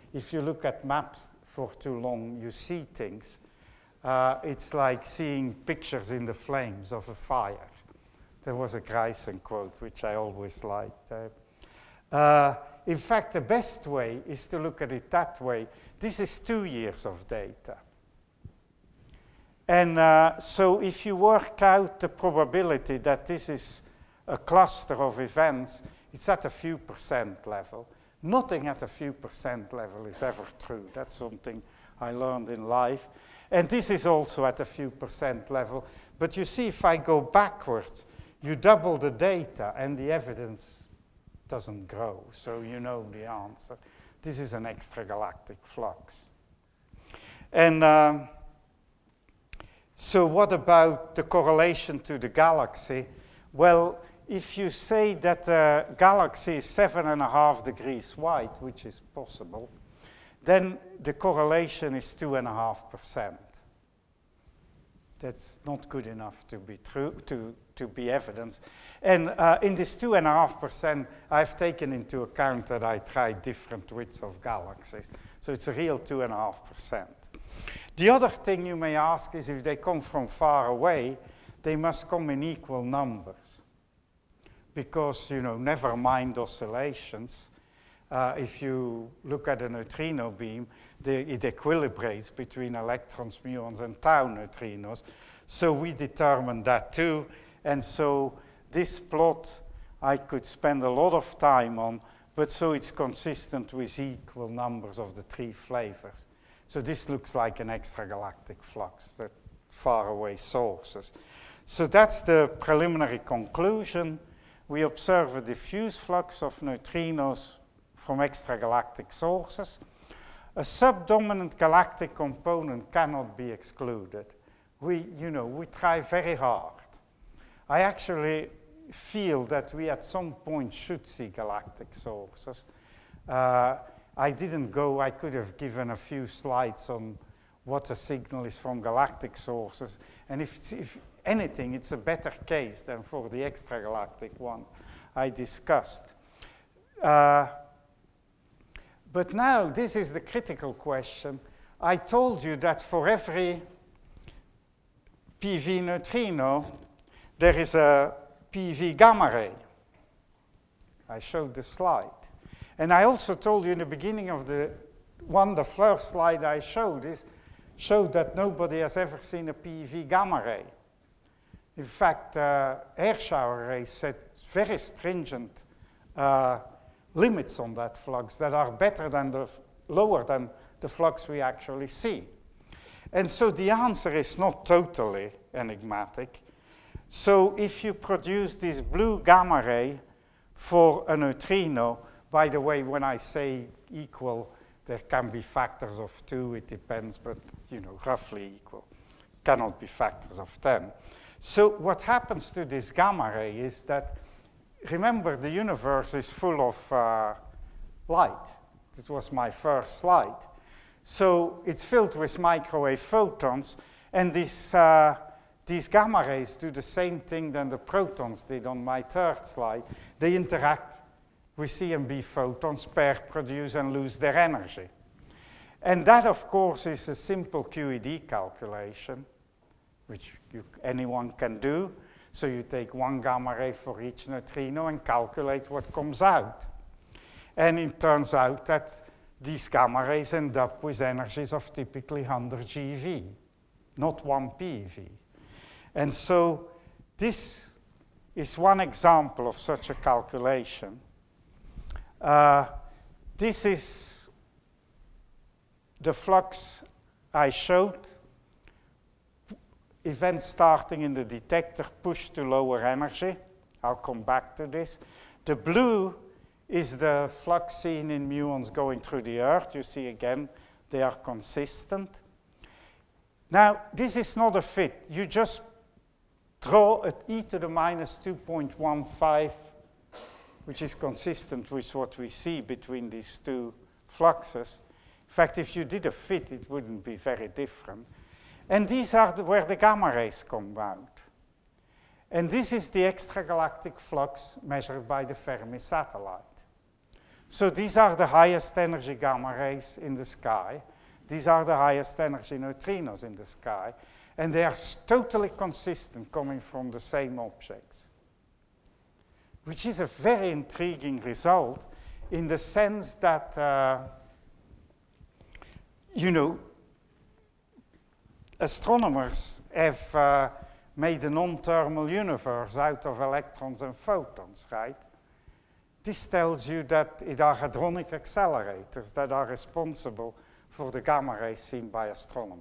if you look at maps for too long, you see things. Uh, it's like seeing pictures in the flames of a fire. There was a Grayson quote, which I always liked. Uh, uh, in fact, the best way is to look at it that way. This is two years of data. And uh, so if you work out the probability that this is a cluster of events, it's at a few percent level. Nothing at a few percent level is ever true. That's something I learned in life. And this is also at a few percent level. But you see, if I go backwards, you double the data and the evidence doesn't grow. So you know the answer. This is an extragalactic flux. And um, so what about the correlation to the galaxy? Well, if you say that the galaxy is seven and a half degrees wide, which is possible, then the correlation is two and a half percent. That's not good enough to be true, to, to be evidence. And uh, in this two and a half percent, I've taken into account that I tried different widths of galaxies. So it's a real two and a half percent. The other thing you may ask is if they come from far away, they must come in equal numbers. Because, you know, never mind oscillations. Uh, if you look at a neutrino beam, the, it equilibrates between electrons, muons, and tau neutrinos. So we determined that too. And so this plot I could spend a lot of time on, but so it's consistent with equal numbers of the three flavors. So this looks like an extragalactic flux, that faraway sources. So that's the preliminary conclusion. We observe a diffuse flux of neutrinos from extragalactic sources. A subdominant galactic component cannot be excluded. We, you know, we try very hard. I actually feel that we at some point should see galactic sources. Uh, I didn't go, I could have given a few slides on what a signal is from galactic sources. And if, if anything, it's a better case than for the extragalactic ones I discussed. Uh, but now, this is the critical question. I told you that for every P V neutrino, there is a P V gamma ray. I showed the slide. And I also told you in the beginning of the one, the first slide I showed is showed that nobody has ever seen a P V gamma ray. In fact, uh, air shower rays set very stringent uh, limits on that flux that are better than the, lower than the flux we actually see. And so the answer is not totally enigmatic. So if you produce this blue gamma ray for a neutrino, by the way, when I say equal, there can be factors of two, it depends, but you know, roughly equal. Cannot be factors of ten. So what happens to this gamma ray is that, remember, the universe is full of uh, light. This was my first slide. So it's filled with microwave photons, and this, uh, these gamma rays do the same thing than the protons did on my third slide. They interact with C and B photons, pair, produce, and lose their energy. And that, of course, is a simple Q E D calculation, which you, anyone can do. So you take one gamma ray for each neutrino and calculate what comes out. And it turns out that these gamma rays end up with energies of typically one hundred G V, not one P V. And so this is one example of such a calculation. Uh, this is the flux I showed. Events starting in the detector push to lower energy. I'll come back to this. The blue is the flux seen in muons going through the Earth. You see again, they are consistent. Now, this is not a fit. You just draw at e to the minus two point one five, which is consistent with what we see between these two fluxes. In fact, if you did a fit, it wouldn't be very different. And these are the, where the gamma rays come out. And this is the extragalactic flux measured by the Fermi satellite. So these are the highest energy gamma rays in the sky. These are the highest energy neutrinos in the sky. And they are totally consistent coming from the same objects, which is a very intriguing result in the sense that, uh, you know, astronomers have uh, made a non-thermal universe out of electrons and photons, right? This tells you that it are hadronic accelerators that are responsible for the gamma rays seen by astronomers.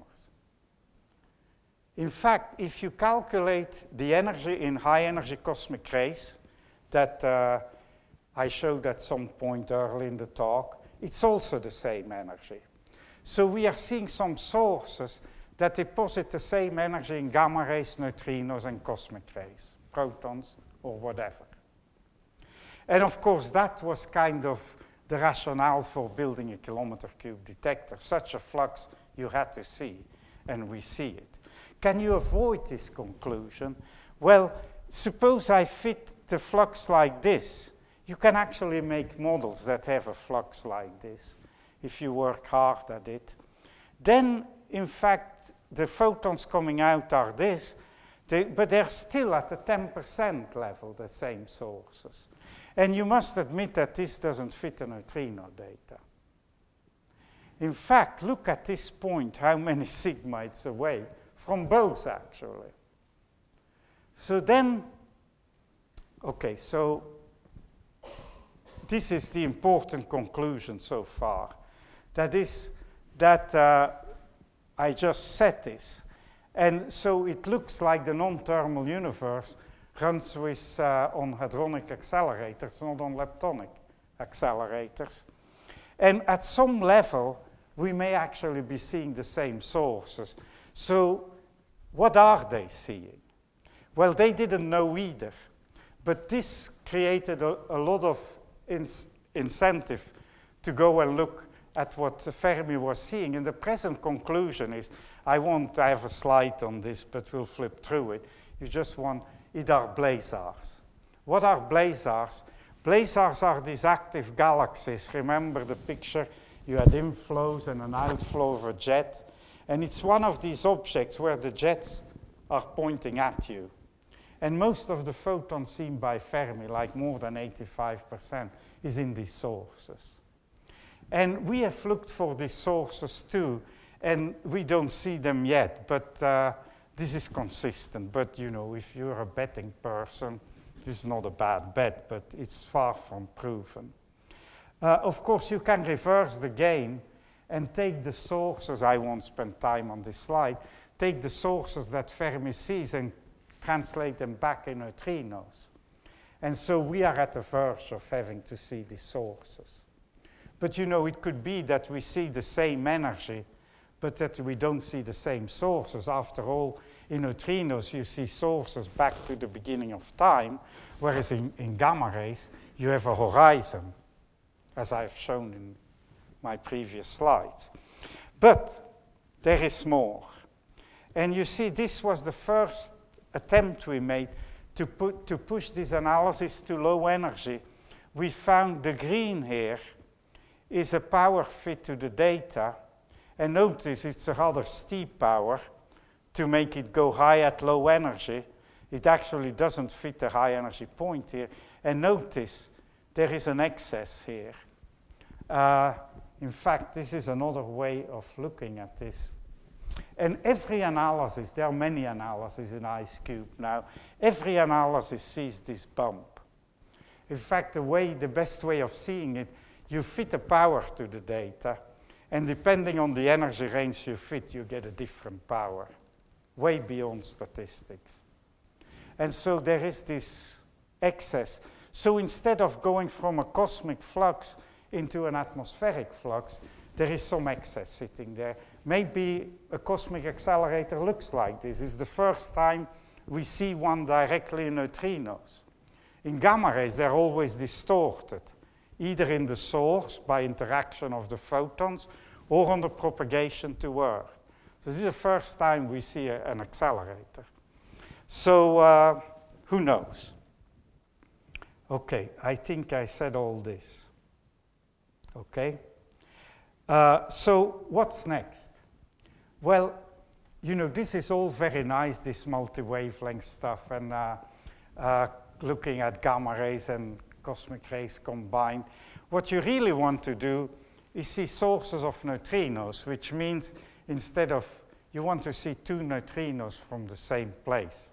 In fact, if you calculate the energy in high-energy cosmic rays that uh, I showed at some point early in the talk, it's also the same energy. So we are seeing some sources that deposit the same energy in gamma rays, neutrinos, and cosmic rays, protons, or whatever. And of course, that was kind of the rationale for building a kilometer cube detector. Such a flux you had to see, and we see it. Can you avoid this conclusion? Well, suppose I fit the flux like this. You can actually make models that have a flux like this, if you work hard at it. Then, in fact, the photons coming out are this, they, but they're still at the ten percent level, the same sources. And you must admit that this doesn't fit the neutrino data. In fact, look at this point, how many sigma it's away, from both actually. So then, okay, so this is the important conclusion so far. That is that uh, I just said this. And so it looks like the non-thermal universe runs with, uh, on hadronic accelerators, not on leptonic accelerators. And at some level, we may actually be seeing the same sources. So what are they seeing? Well, they didn't know either. But this created a, a lot of ins incentive to go and look at what Fermi was seeing. And the present conclusion is, I won't have a slide on this, but we'll flip through it. You just want, it are blazars. What are blazars? Blazars are these active galaxies. Remember the picture? You had inflows and an outflow of a jet. And it's one of these objects where the jets are pointing at you. And most of the photons seen by Fermi, like more than eighty-five percent, is in these sources. And we have looked for these sources too, and we don't see them yet, but uh, this is consistent. But you know, if you're a betting person, this is not a bad bet, but it's far from proven. Uh, of course, you can reverse the game and take the sources, I won't spend time on this slide, take the sources that Fermi sees and translate them back in neutrinos. And so we are at the verge of having to see these sources. But you know, it could be that we see the same energy, but that we don't see the same sources. After all, in neutrinos, you see sources back to the beginning of time, whereas in, in gamma rays, you have a horizon, as I've shown in my previous slides. But there is more. And you see, this was the first attempt we made to, put, to push this analysis to low energy. We found the green here is a power fit to the data. And notice it's a rather steep power to make it go high at low energy. It actually doesn't fit the high energy point here. And notice there is an excess here. Uh, in fact, this is another way of looking at this. And every analysis, there are many analyses in IceCube now, every analysis sees this bump. In fact, the way, the best way of seeing it, you fit a power to the data, and depending on the energy range you fit, you get a different power, way beyond statistics. And so there is this excess. So instead of going from a cosmic flux into an atmospheric flux, there is some excess sitting there. Maybe a cosmic accelerator looks like this. It's the first time we see one directly in neutrinos. In gamma rays, they're always distorted, either in the source by interaction of the photons or on the propagation to Earth. So this is the first time we see a, an accelerator. So uh, who knows? Okay, I think I said all this. okay? Uh, so what's next? Well, you know, this is all very nice, this multi-wavelength stuff, and uh, uh, looking at gamma rays and cosmic rays combined. What you really want to do is see sources of neutrinos, which means instead of, you want to see two neutrinos from the same place.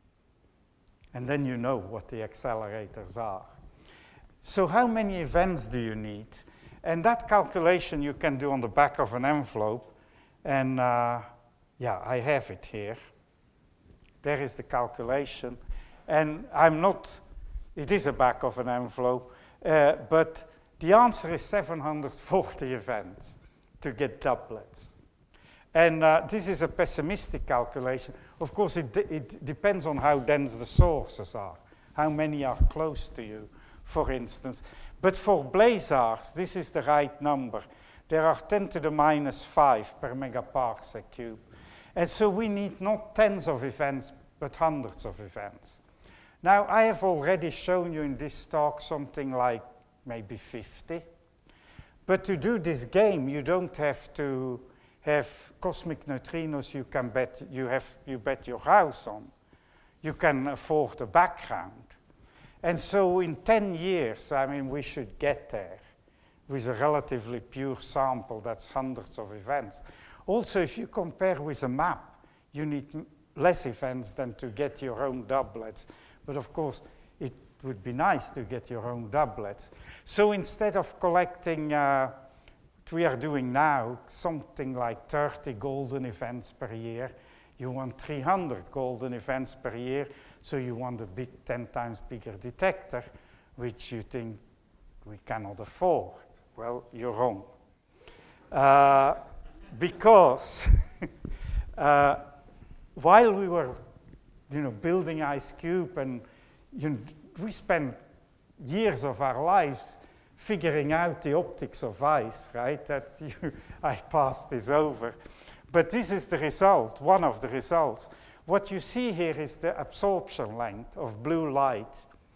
And then you know what the accelerators are. So how many events do you need? And that calculation you can do on the back of an envelope. And uh, yeah, I have it here. There is the calculation. And I'm not, it is a back of an envelope, uh, but the answer is seven hundred forty events to get doublets. And uh, this is a pessimistic calculation. Of course, it, de it depends on how dense the sources are, how many are close to you, for instance. But for blazars, this is the right number. There are ten to the minus five per megaparsec cube. And so we need not tens of events, but hundreds of events. Now, I have already shown you in this talk something like maybe fifty. But to do this game, you don't have to have cosmic neutrinos you can bet, you have, you bet your house on. You can afford a background. And so in ten years, I mean, we should get there with a relatively pure sample that's hundreds of events. Also, if you compare with a map, you need less events than to get your own doublets. But of course, it would be nice to get your own doublets. So instead of collecting, uh, what we are doing now, something like thirty golden events per year, you want three hundred golden events per year, so you want a big ten times bigger detector, which you think we cannot afford. Well, you're wrong. Uh, because uh, while we were you know, building IceCube, and you know, we spent years of our lives figuring out the optics of ice, right? That you, I passed this over. But this is the result, one of the results. What you see here is the absorption length of blue light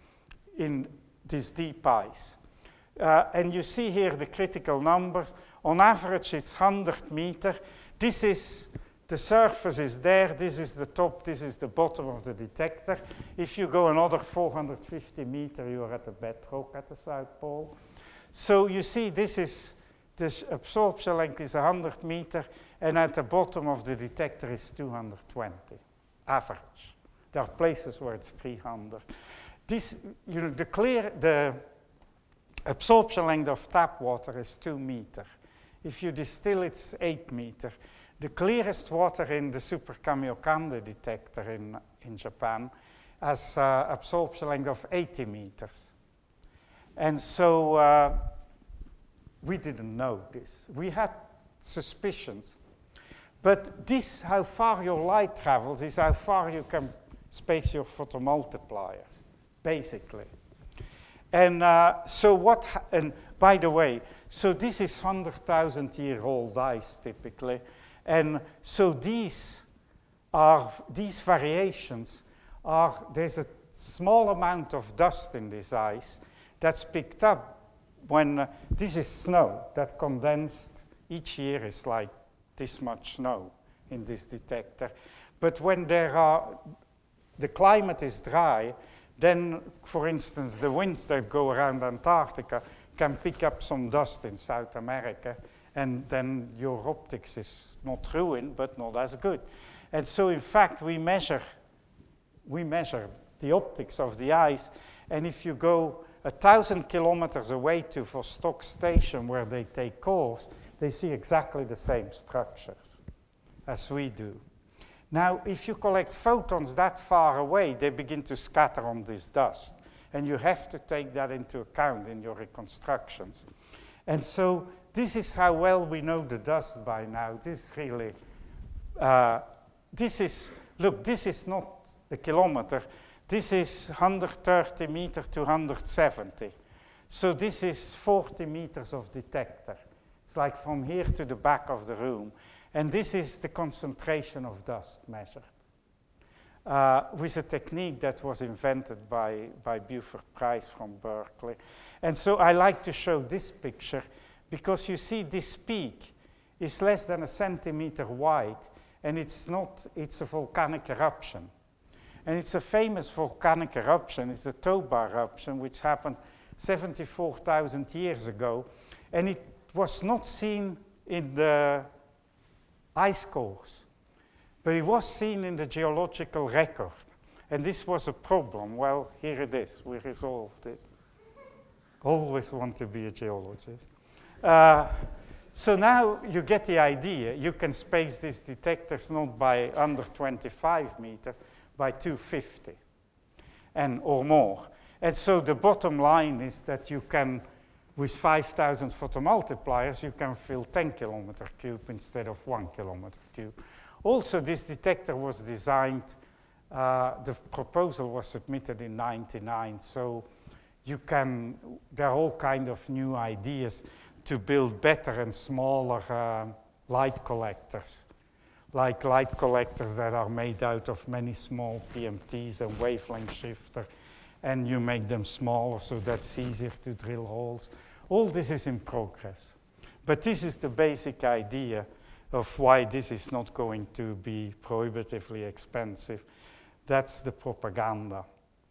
in this deep ice. Uh, and you see here the critical numbers. On average, it's one hundred meter. This is, the surface is there, this is the top, this is the bottom of the detector. If you go another four hundred fifty meter, you're at the bedrock at the South Pole. So you see this is, this absorption length is one hundred meter, and at the bottom of the detector is two hundred twenty, average. There are places where it's three hundred. This, you know, the clear, the absorption length of tap water is two meter. If you distill, it's eight meter. The clearest water in the Super Kamiokande detector in, in Japan has uh, absorption length of eighty meters. And so uh, we didn't know this. We had suspicions. But this, how far your light travels, is how far you can space your photomultipliers, basically. And uh, so what, ha and by the way, so this is one hundred thousand year old ice typically. And so these are, these variations are, there's a small amount of dust in this ice that's picked up when, uh, this is snow that condensed, each year is like this much snow in this detector. But when there are, the climate is dry, then, for instance, the winds that go around Antarctica can pick up some dust in South America, and then your optics is not ruined, but not as good. And so, in fact, we measure, we measure the optics of the ice, and if you go a thousand kilometers away to Vostok Station, where they take course, they see exactly the same structures as we do. Now, if you collect photons that far away, they begin to scatter on this dust. And you have to take that into account in your reconstructions. And so this is how well we know the dust by now. This is really, uh, this is, look, this is not a kilometer. This is one hundred thirty meters to one hundred seventy. So this is forty meters of detector. It's like from here to the back of the room. And this is the concentration of dust measured uh, with a technique that was invented by, by Buford Price from Berkeley. And so I like to show this picture because you see this peak is less than a centimeter wide, and it's not, it's a volcanic eruption. And it's a famous volcanic eruption. It's the Toba eruption, which happened seventy-four thousand years ago. And it was not seen in the ice cores, but it was seen in the geological record. And this was a problem. Well, here it is. We resolved it. Always want to be a geologist. Uh, so now you get the idea. You can space these detectors not by under twenty-five meters, by two hundred fifty and or more. And so the bottom line is that you can, with five thousand photomultipliers, you can fill ten kilometer cube instead of one kilometer cube. Also, this detector was designed, uh, the proposal was submitted in ninety-nine, so you can, there are all kind of new ideas to build better and smaller uh, light collectors, like light collectors that are made out of many small P M Ts and wavelength shifter, and you make them smaller so that's easier to drill holes. All this is in progress. But this is the basic idea of why this is not going to be prohibitively expensive. That's the propaganda.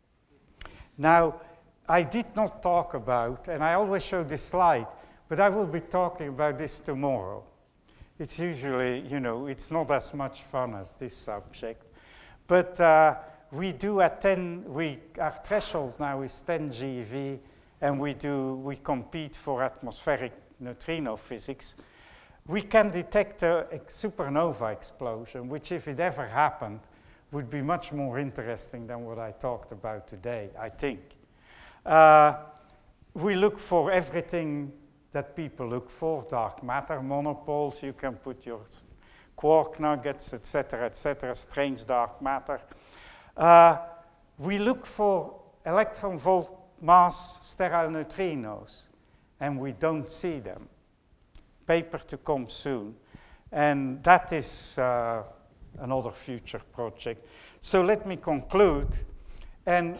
Now, I did not talk about, and I always show this slide, but I will be talking about this tomorrow. It's usually, you know, it's not as much fun as this subject. But uh, we do at ten, we, our threshold now is ten G eV, and we do, we compete for atmospheric neutrino physics. We can detect a, a supernova explosion, which if it ever happened, would be much more interesting than what I talked about today, I think. Uh, we look for everything that people look for, dark matter, monopoles, you can put your quark nuggets, et cetera, et cetera, strange dark matter. Uh, we look for electron volt mass sterile neutrinos, and we don't see them. Paper to come soon. And that is uh, another future project. So let me conclude. And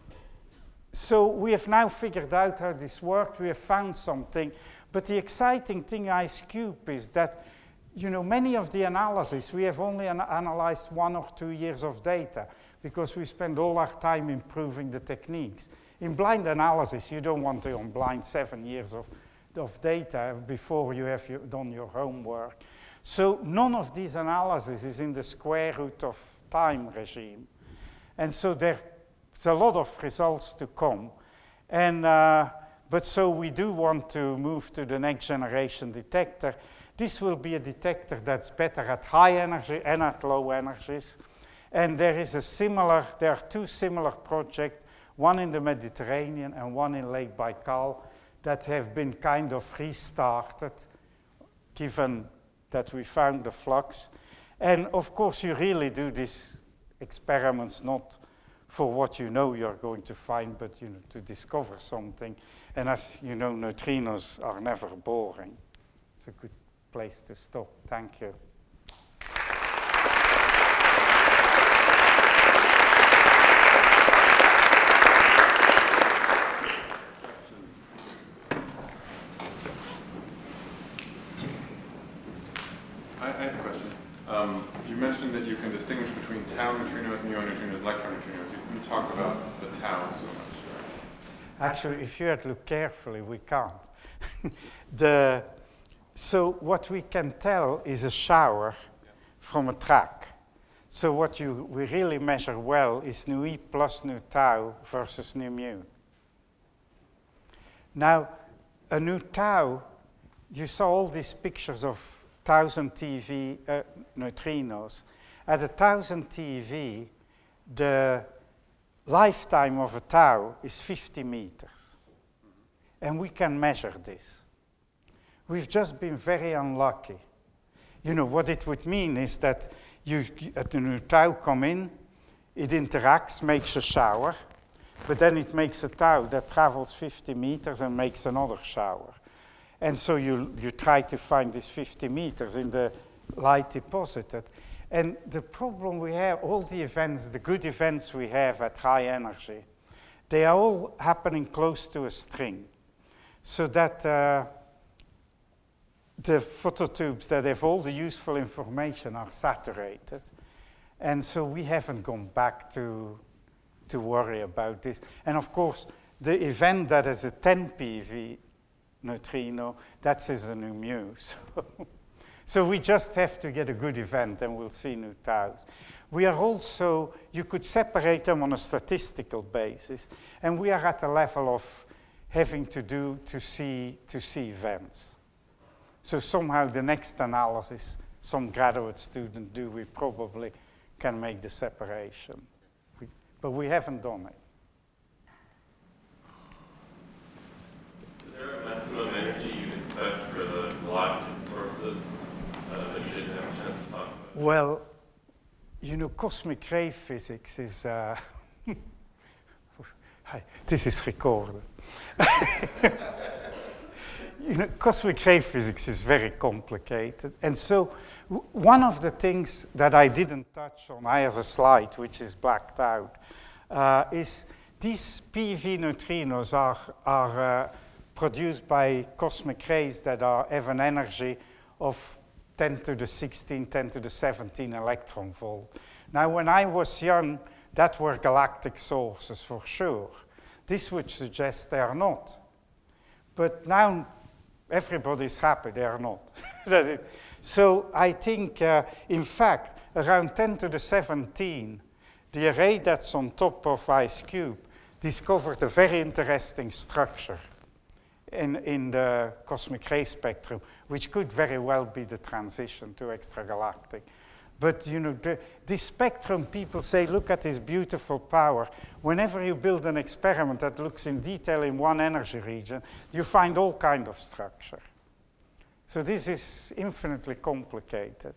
so we have now figured out how this worked. We have found something. But the exciting thing, IceCube, is that, you know, many of the analysis, we have only an analyzed one or two years of data because we spend all our time improving the techniques. In blind analysis, you don't want to unblind seven years of, of data before you have your, done your homework. So none of these analysis is in the square root of time regime. And so there's a lot of results to come. And, uh, but so we do want to move to the next generation detector. This will be a detector that's better at high energy and at low energies. And there is a similar, there are two similar projects, one in the Mediterranean and one in Lake Baikal, that have been kind of restarted, given that we found the flux. And of course, you really do these experiments not for what you know you're going to find, but you know, to discover something. And as you know, neutrinos are never boring. It's a good place to stop. Thank you. Mentioned that you can distinguish between tau neutrinos, mu neutrinos, electron neutrinos. You didn't talk about the tau so much. Actually, if you had looked carefully, we can't. the, so what we can tell is a shower yeah. from a track. So what you, we really measure well is nu e plus nu tau versus nu mu. Now, a nu tau, you saw all these pictures of one thousand T V uh, neutrinos. At one thousand T V, the lifetime of a tau is fifty meters. Mm-hmm. And we can measure this. We've just been very unlucky. You know, what it would mean is that you, at the new tau come in, it interacts, makes a shower, but then it makes a tau that travels fifty meters and makes another shower. And so you, you try to find these fifty meters in the light deposited. And the problem we have, all the events, the good events we have at high energy, they are all happening close to a string. So that uh, the phototubes that have all the useful information are saturated. And so we haven't gone back to, to worry about this. And of course, the event that is a ten P V neutrino, that is a new mu. So, so we just have to get a good event and we'll see new taus. We are also, you could separate them on a statistical basis, and we are at a level of having to do to see, to see events. So somehow the next analysis some graduate student do, we probably can make the separation. We, but we haven't done it. Is there a maximum energy you expect for the galactic sources uh, that you didn't have a chance to talk about? Well, you know, cosmic ray physics is, uh, this is recorded. You know, cosmic ray physics is very complicated. And so w one of the things that I didn't touch on, I have a slide which is blacked out, uh, is these P V neutrinos are, are uh, produced by cosmic rays that are, have an energy of ten to the sixteen, ten to the seventeen electron volt. Now, when I was young, that were galactic sources for sure. This would suggest they are not. But now, everybody's happy they are not. That is, so I think, uh, in fact, around ten to the seventeen, the array that's on top of IceCube discovered a very interesting structure in, in the cosmic ray spectrum, which could very well be the transition to extragalactic. But you know, the, this spectrum, people say, look at this beautiful power. Whenever you build an experiment that looks in detail in one energy region, you find all kind of structure. So this is infinitely complicated.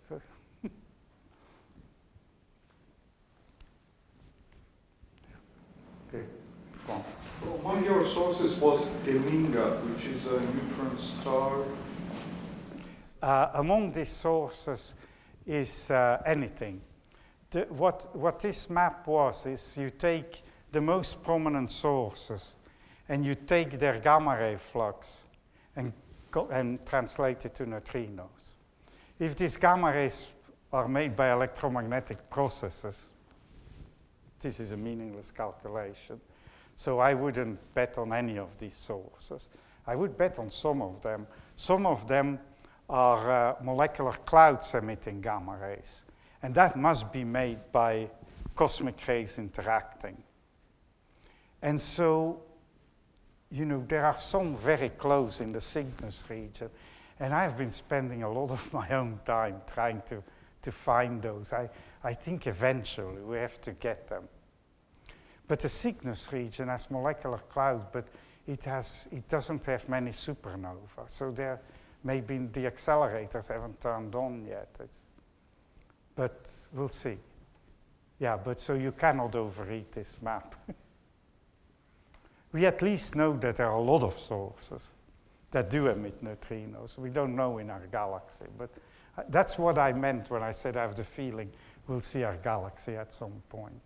Okay, from. One of your sources was Elinga, which is a neutron star. Uh, among these sources is uh, anything. The, what, what this map was is you take the most prominent sources and you take their gamma ray flux and, go, and translate it to neutrinos. If these gamma rays are made by electromagnetic processes, this is a meaningless calculation. So I wouldn't bet on any of these sources. I would bet on some of them. Some of them are uh, molecular clouds emitting gamma rays. And that must be made by cosmic rays interacting. And so, you know, there are some very close in the Cygnus region. And I've been spending a lot of my own time trying to, to find those. I, I think eventually we have to get them. But the Cygnus region has molecular clouds, but it, has, it doesn't have many supernovae. So there, maybe the accelerators haven't turned on yet. It's, but we'll see. Yeah, but so you cannot overread this map. We at least know that there are a lot of sources that do emit neutrinos. We don't know in our galaxy, but that's what I meant when I said I have the feeling we'll see our galaxy at some point.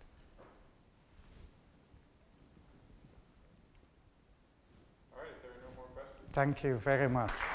All right, if there are no more questions. Thank you very much.